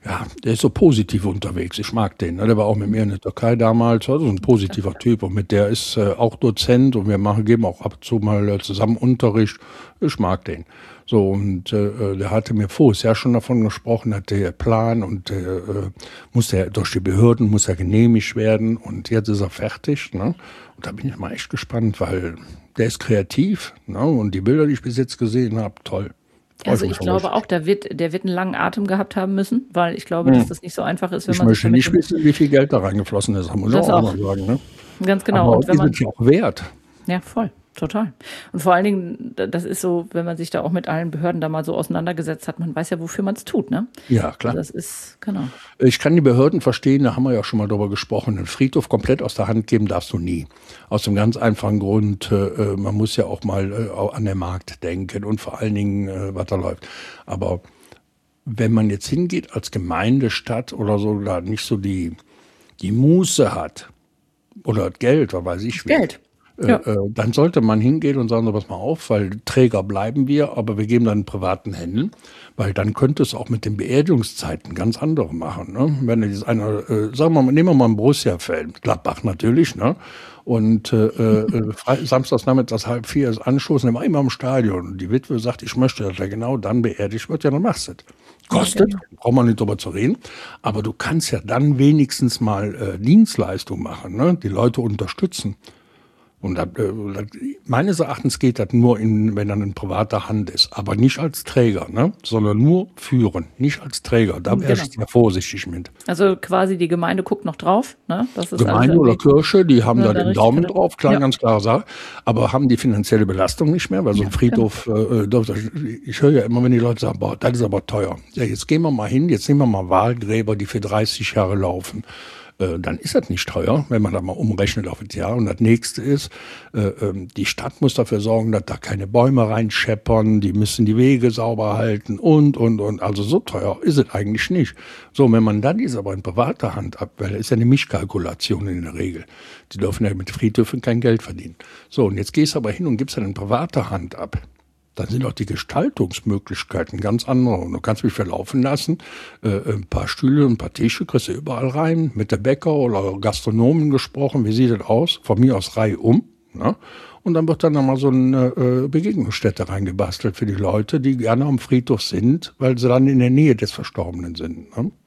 Ja, der ist so positiv unterwegs. Ich mag den. Ne? Der war auch mit mir in der Türkei damals. Also ein positiver Typ. Und mit der ist äh, auch Dozent und wir machen, geben auch ab und zu mal äh, zusammen Unterricht. Ich mag den. So, und äh, der hatte mir voriges Jahr schon davon gesprochen, hat der Plan und äh, muss der durch die Behörden, muss er genehmigt werden. Und jetzt ist er fertig. Ne? Und da bin ich mal echt gespannt, weil der ist kreativ. Ne? Und die Bilder, die ich bis jetzt gesehen habe, toll. Also ich glaube auch, der wird, der wird einen langen Atem gehabt haben müssen, weil ich glaube, hm. dass das nicht so einfach ist, wenn ich man möchte nicht wissen, wie viel Geld da reingeflossen ist, muss ich auch, auch mal sagen. Ne? Ganz genau. Aber und wenn die man sind ja auch wert. Ja, voll. Total. Und vor allen Dingen, das ist so, wenn man sich da auch mit allen Behörden da mal so auseinandergesetzt hat, man weiß ja, wofür man es tut, ne? Ja, klar. Also das ist, genau. Ich kann die Behörden verstehen, da haben wir ja schon mal drüber gesprochen. Einen Friedhof komplett aus der Hand geben darfst du nie. Aus dem ganz einfachen Grund, äh, man muss ja auch mal äh, an den Markt denken und vor allen Dingen, äh, was da läuft. Aber wenn man jetzt hingeht als Gemeindestadt oder so, da nicht so die, die Muße hat oder Geld, was weiß ich. Geld. Ja. Äh, dann sollte man hingehen und sagen, so, pass mal auf, weil Träger bleiben wir, aber wir geben dann in privaten Händen, weil dann könnte es auch mit den Beerdigungszeiten ganz andere machen. Ne? Wenn jetzt einer, äh, sagen wir mal, nehmen wir mal ein Borussia-Feld, Gladbach natürlich, ne? Und äh, äh, samstags nachmittags halb vier ist Anschluss, dann war immer im Stadion. Und die Witwe sagt, ich möchte, dass er genau dann beerdigt wird, ja, dann machst du das. Kostet, ja, genau. Braucht man nicht drüber zu reden, aber du kannst ja dann wenigstens mal äh, Dienstleistung machen, ne? Die Leute unterstützen. Und das, äh, meines Erachtens geht das nur, in, wenn dann in privater Hand ist, aber nicht als Träger, ne? Sondern nur führen, nicht als Träger. Da wäre ich sehr vorsichtig mit. Also quasi die Gemeinde guckt noch drauf, ne? Das ist Gemeinde oder Kirche, die haben da den Daumen richtig drauf, klar, ja. ganz klare Sache, aber haben die finanzielle Belastung nicht mehr, weil so ein ja, Friedhof, genau. äh, ich höre ja immer, wenn die Leute sagen, boah, das ist aber teuer. Ja, jetzt gehen wir mal hin, jetzt nehmen wir mal Wahlgräber, die für dreißig Jahre laufen. Dann ist das nicht teuer, wenn man da mal umrechnet auf das Jahr. Und das nächste ist, äh, die Stadt muss dafür sorgen, dass da keine Bäume reinscheppern, die müssen die Wege sauber halten und, und, und. Also so teuer ist es eigentlich nicht. So, wenn man dann ist aber in privater Hand ab, weil das ist ja eine Mischkalkulation in der Regel. Die dürfen ja mit Friedhöfen kein Geld verdienen. So, und jetzt gehst du aber hin und gibst dann in privater Hand ab. Dann sind auch die Gestaltungsmöglichkeiten ganz andere. Und du kannst mich verlaufen lassen, äh, ein paar Stühle, ein paar Tische kriegst du überall rein, mit der Bäcker oder Gastronomen gesprochen, wie sieht das aus? Von mir aus Reihe um. Ne? Und dann wird dann nochmal so eine äh, Begegnungsstätte reingebastelt für die Leute, die gerne am Friedhof sind, weil sie dann in der Nähe des Verstorbenen sind. Ne?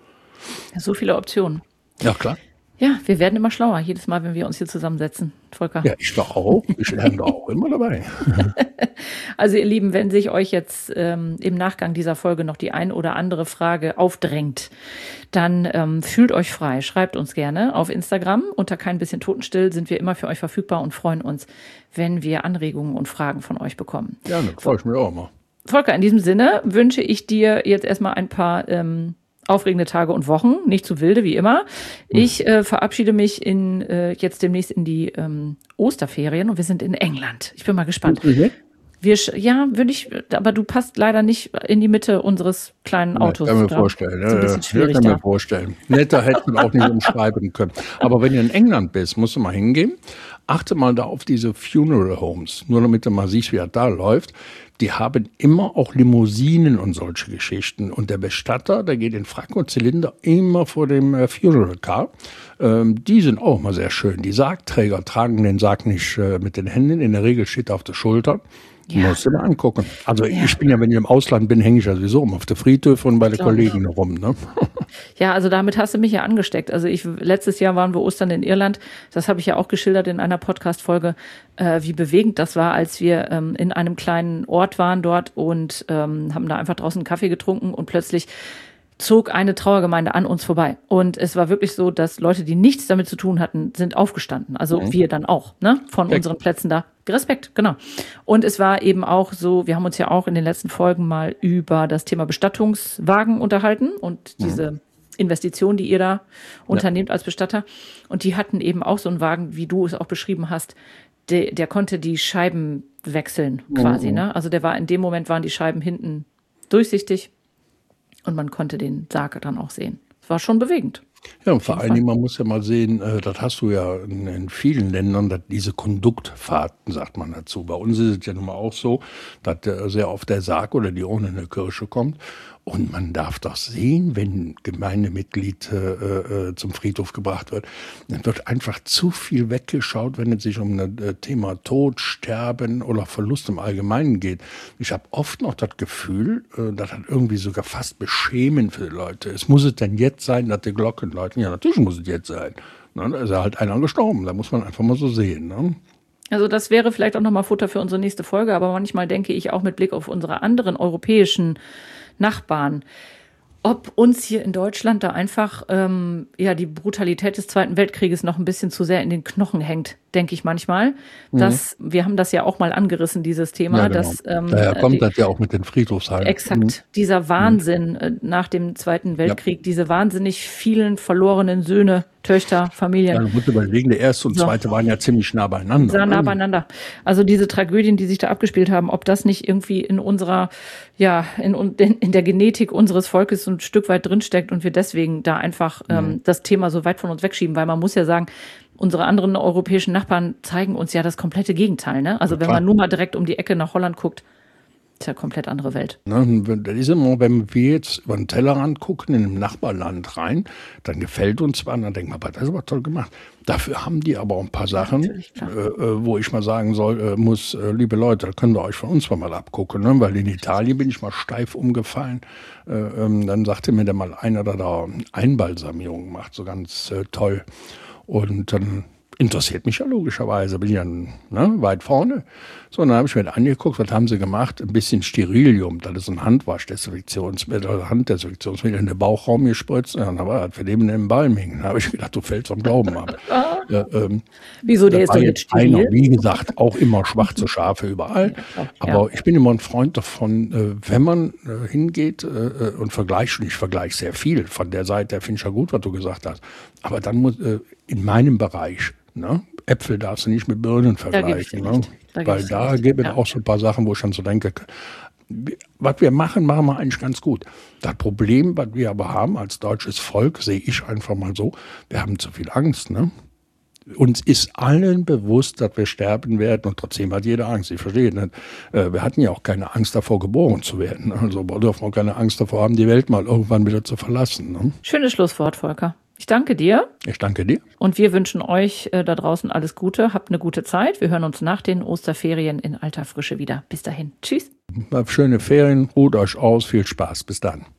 Ja, so viele Optionen. Ja, klar. Ja, wir werden immer schlauer, jedes Mal, wenn wir uns hier zusammensetzen, Volker. Ja, ich doch auch. Ich lerne da auch immer dabei. Also ihr Lieben, wenn sich euch jetzt ähm, im Nachgang dieser Folge noch die ein oder andere Frage aufdrängt, dann ähm, fühlt euch frei. Schreibt uns gerne auf Instagram. Unter kein bisschen Totenstill sind wir immer für euch verfügbar und freuen uns, wenn wir Anregungen und Fragen von euch bekommen. Ja, ne, freue ich mich auch immer. Volker, in diesem Sinne wünsche ich dir jetzt erstmal ein paar ähm, aufregende Tage und Wochen, nicht zu wilde wie immer. Ich äh, verabschiede mich in äh, jetzt demnächst in die ähm, Osterferien und wir sind in England. Ich bin mal gespannt. Mhm. Wir, ja, würde ich, aber du passt leider nicht in die Mitte unseres kleinen Autos. Ja, kann mir vorstellen. Das ist ein bisschen schwierig. Ja, kann mir vorstellen. Netter hätte man auch nicht umschreiben können. Aber wenn du in England bist, musst du mal hingehen. Achte mal da auf diese Funeral Homes, nur damit du mal siehst, wie das da läuft. Die haben immer auch Limousinen und solche Geschichten. Und der Bestatter, der geht in Frack und Zylinder immer vor dem äh, Funeral Car. Ähm, die sind auch mal sehr schön. Die Sargträger tragen den Sarg nicht äh, mit den Händen. In der Regel steht er auf der Schulter. Ja. Musst du mal angucken. Also ja. Ich bin ja, wenn ich im Ausland bin, hänge ich ja sowieso immer auf der Friedhöfe und bei den Kollegen rum. Ne? Ja, also damit hast du mich ja angesteckt. Also ich letztes Jahr waren wir Ostern in Irland. Das habe ich ja auch geschildert in einer Podcast-Folge, äh, wie bewegend das war, als wir ähm, in einem kleinen Ort waren dort und ähm, haben da einfach draußen einen Kaffee getrunken und plötzlich zog eine Trauergemeinde an uns vorbei. Und es war wirklich so, dass Leute, die nichts damit zu tun hatten, sind aufgestanden. Also mhm. wir dann auch, ne, von Respekt. Unseren Plätzen da. Respekt, genau. Und es war eben auch so, wir haben uns ja auch in den letzten Folgen mal über das Thema Bestattungswagen unterhalten und mhm. diese Investition, die ihr da unternehmt ja. als Bestatter. Und die hatten eben auch so einen Wagen, wie du es auch beschrieben hast, der, der konnte die Scheiben wechseln quasi, mhm. ne? Also der war, in dem Moment waren die Scheiben hinten durchsichtig. Und man konnte den Sarg dann auch sehen. Es war schon bewegend. Ja, und vor allen Dingen, man muss ja mal sehen, äh, das hast du ja in, in vielen Ländern, dass diese Konduktfahrten, sagt man dazu. Bei uns ist es ja nun mal auch so, dass äh, sehr oft der Sarg oder die Urne in der Kirche kommt. Und man darf doch sehen, wenn ein Gemeindemitglied äh, äh, zum Friedhof gebracht wird, dann wird einfach zu viel weggeschaut, wenn es sich um ein äh, Thema Tod, Sterben oder Verlust im Allgemeinen geht. Ich habe oft noch das Gefühl, äh, das hat irgendwie sogar fast beschämend für die Leute. Es muss es denn jetzt sein, dass die Glocken läuten? Ja, natürlich muss es jetzt sein. Ne? Da ist ja halt einer gestorben, da muss man einfach mal so sehen. Ne? Also das wäre vielleicht auch nochmal Futter für unsere nächste Folge, aber manchmal denke ich auch mit Blick auf unsere anderen europäischen Nachbarn, ob uns hier in Deutschland da einfach ähm, ja die Brutalität des Zweiten Weltkrieges noch ein bisschen zu sehr in den Knochen hängt, denke ich manchmal. Dass, mhm. Wir haben das ja auch mal angerissen, dieses Thema. Ja, genau. Dass, ähm, Daher kommt die, das ja auch mit den Friedhofshallen. Exakt. Mhm. Dieser Wahnsinn äh, nach dem Zweiten Weltkrieg, ja. diese wahnsinnig vielen verlorenen Söhne, Töchter, Familien. Ja, man muss überlegen, der erste und so. zweite waren ja ziemlich nah beieinander. Sehr nah beieinander. Also diese Tragödien, die sich da abgespielt haben, ob das nicht irgendwie in unserer, ja, in, in, in der Genetik unseres Volkes so ein Stück weit drinsteckt und wir deswegen da einfach ähm, mhm. das Thema so weit von uns wegschieben, weil man muss ja sagen, unsere anderen europäischen Nachbarn zeigen uns ja das komplette Gegenteil. Ne? Also ja, wenn man nur mal direkt um die Ecke nach Holland guckt, ist ja komplett andere Welt. Ne, das ist immer, wenn wir jetzt über den Tellerrand gucken, in einem Nachbarland rein, dann gefällt uns was, dann denken wir, das ist aber toll gemacht. Dafür haben die aber auch ein paar Sachen, ja, äh, wo ich mal sagen soll, äh, muss, äh, liebe Leute, da könnt ihr euch von uns mal abgucken, ne? Weil in Italien bin ich mal steif umgefallen. Äh, ähm, dann sagte mir da mal einer, der da Einbalsamierung macht, so ganz äh, toll. Und dann interessiert mich ja logischerweise, bin ja ne, weit vorne. So, und dann habe ich mir das angeguckt, was haben sie gemacht? Ein bisschen Sterilium, das ist ein Handwaschdesinfektionsmittel, Handdesinfektionsmittel in den Bauchraum gespritzt. Ja, dann war das für den im Balm hing. Da habe ich gedacht, du fällst vom Glauben ab. ja, ähm, Wieso, der ist doch jetzt steril? Einer, wie gesagt, auch immer schwarze Schafe überall. Ja, aber ja. ich bin immer ein Freund davon, äh, wenn man äh, hingeht äh, und vergleicht, und ich vergleiche sehr viel von der Seite, finde ich ja gut, was du gesagt hast. Aber dann muss äh, in meinem Bereich, ne? Äpfel darfst du nicht mit Birnen vergleichen. Ne? Da Weil da gibt es ja. auch so ein paar Sachen, wo ich dann so denke, was wir machen, machen wir eigentlich ganz gut. Das Problem, was wir aber haben als deutsches Volk, sehe ich einfach mal so, wir haben zu viel Angst. Ne? Uns ist allen bewusst, dass wir sterben werden und trotzdem hat jeder Angst. Ich verstehe nicht. Wir hatten ja auch keine Angst davor, geboren zu werden. Also wir dürfen auch keine Angst davor haben, die Welt mal irgendwann wieder zu verlassen. Ne? Schönes Schlusswort, Volker. Ich danke dir. Ich danke dir. Und wir wünschen euch äh, da draußen alles Gute. Habt eine gute Zeit. Wir hören uns nach den Osterferien in alter Frische wieder. Bis dahin. Tschüss. Schöne Ferien. Ruht euch aus. Viel Spaß. Bis dann.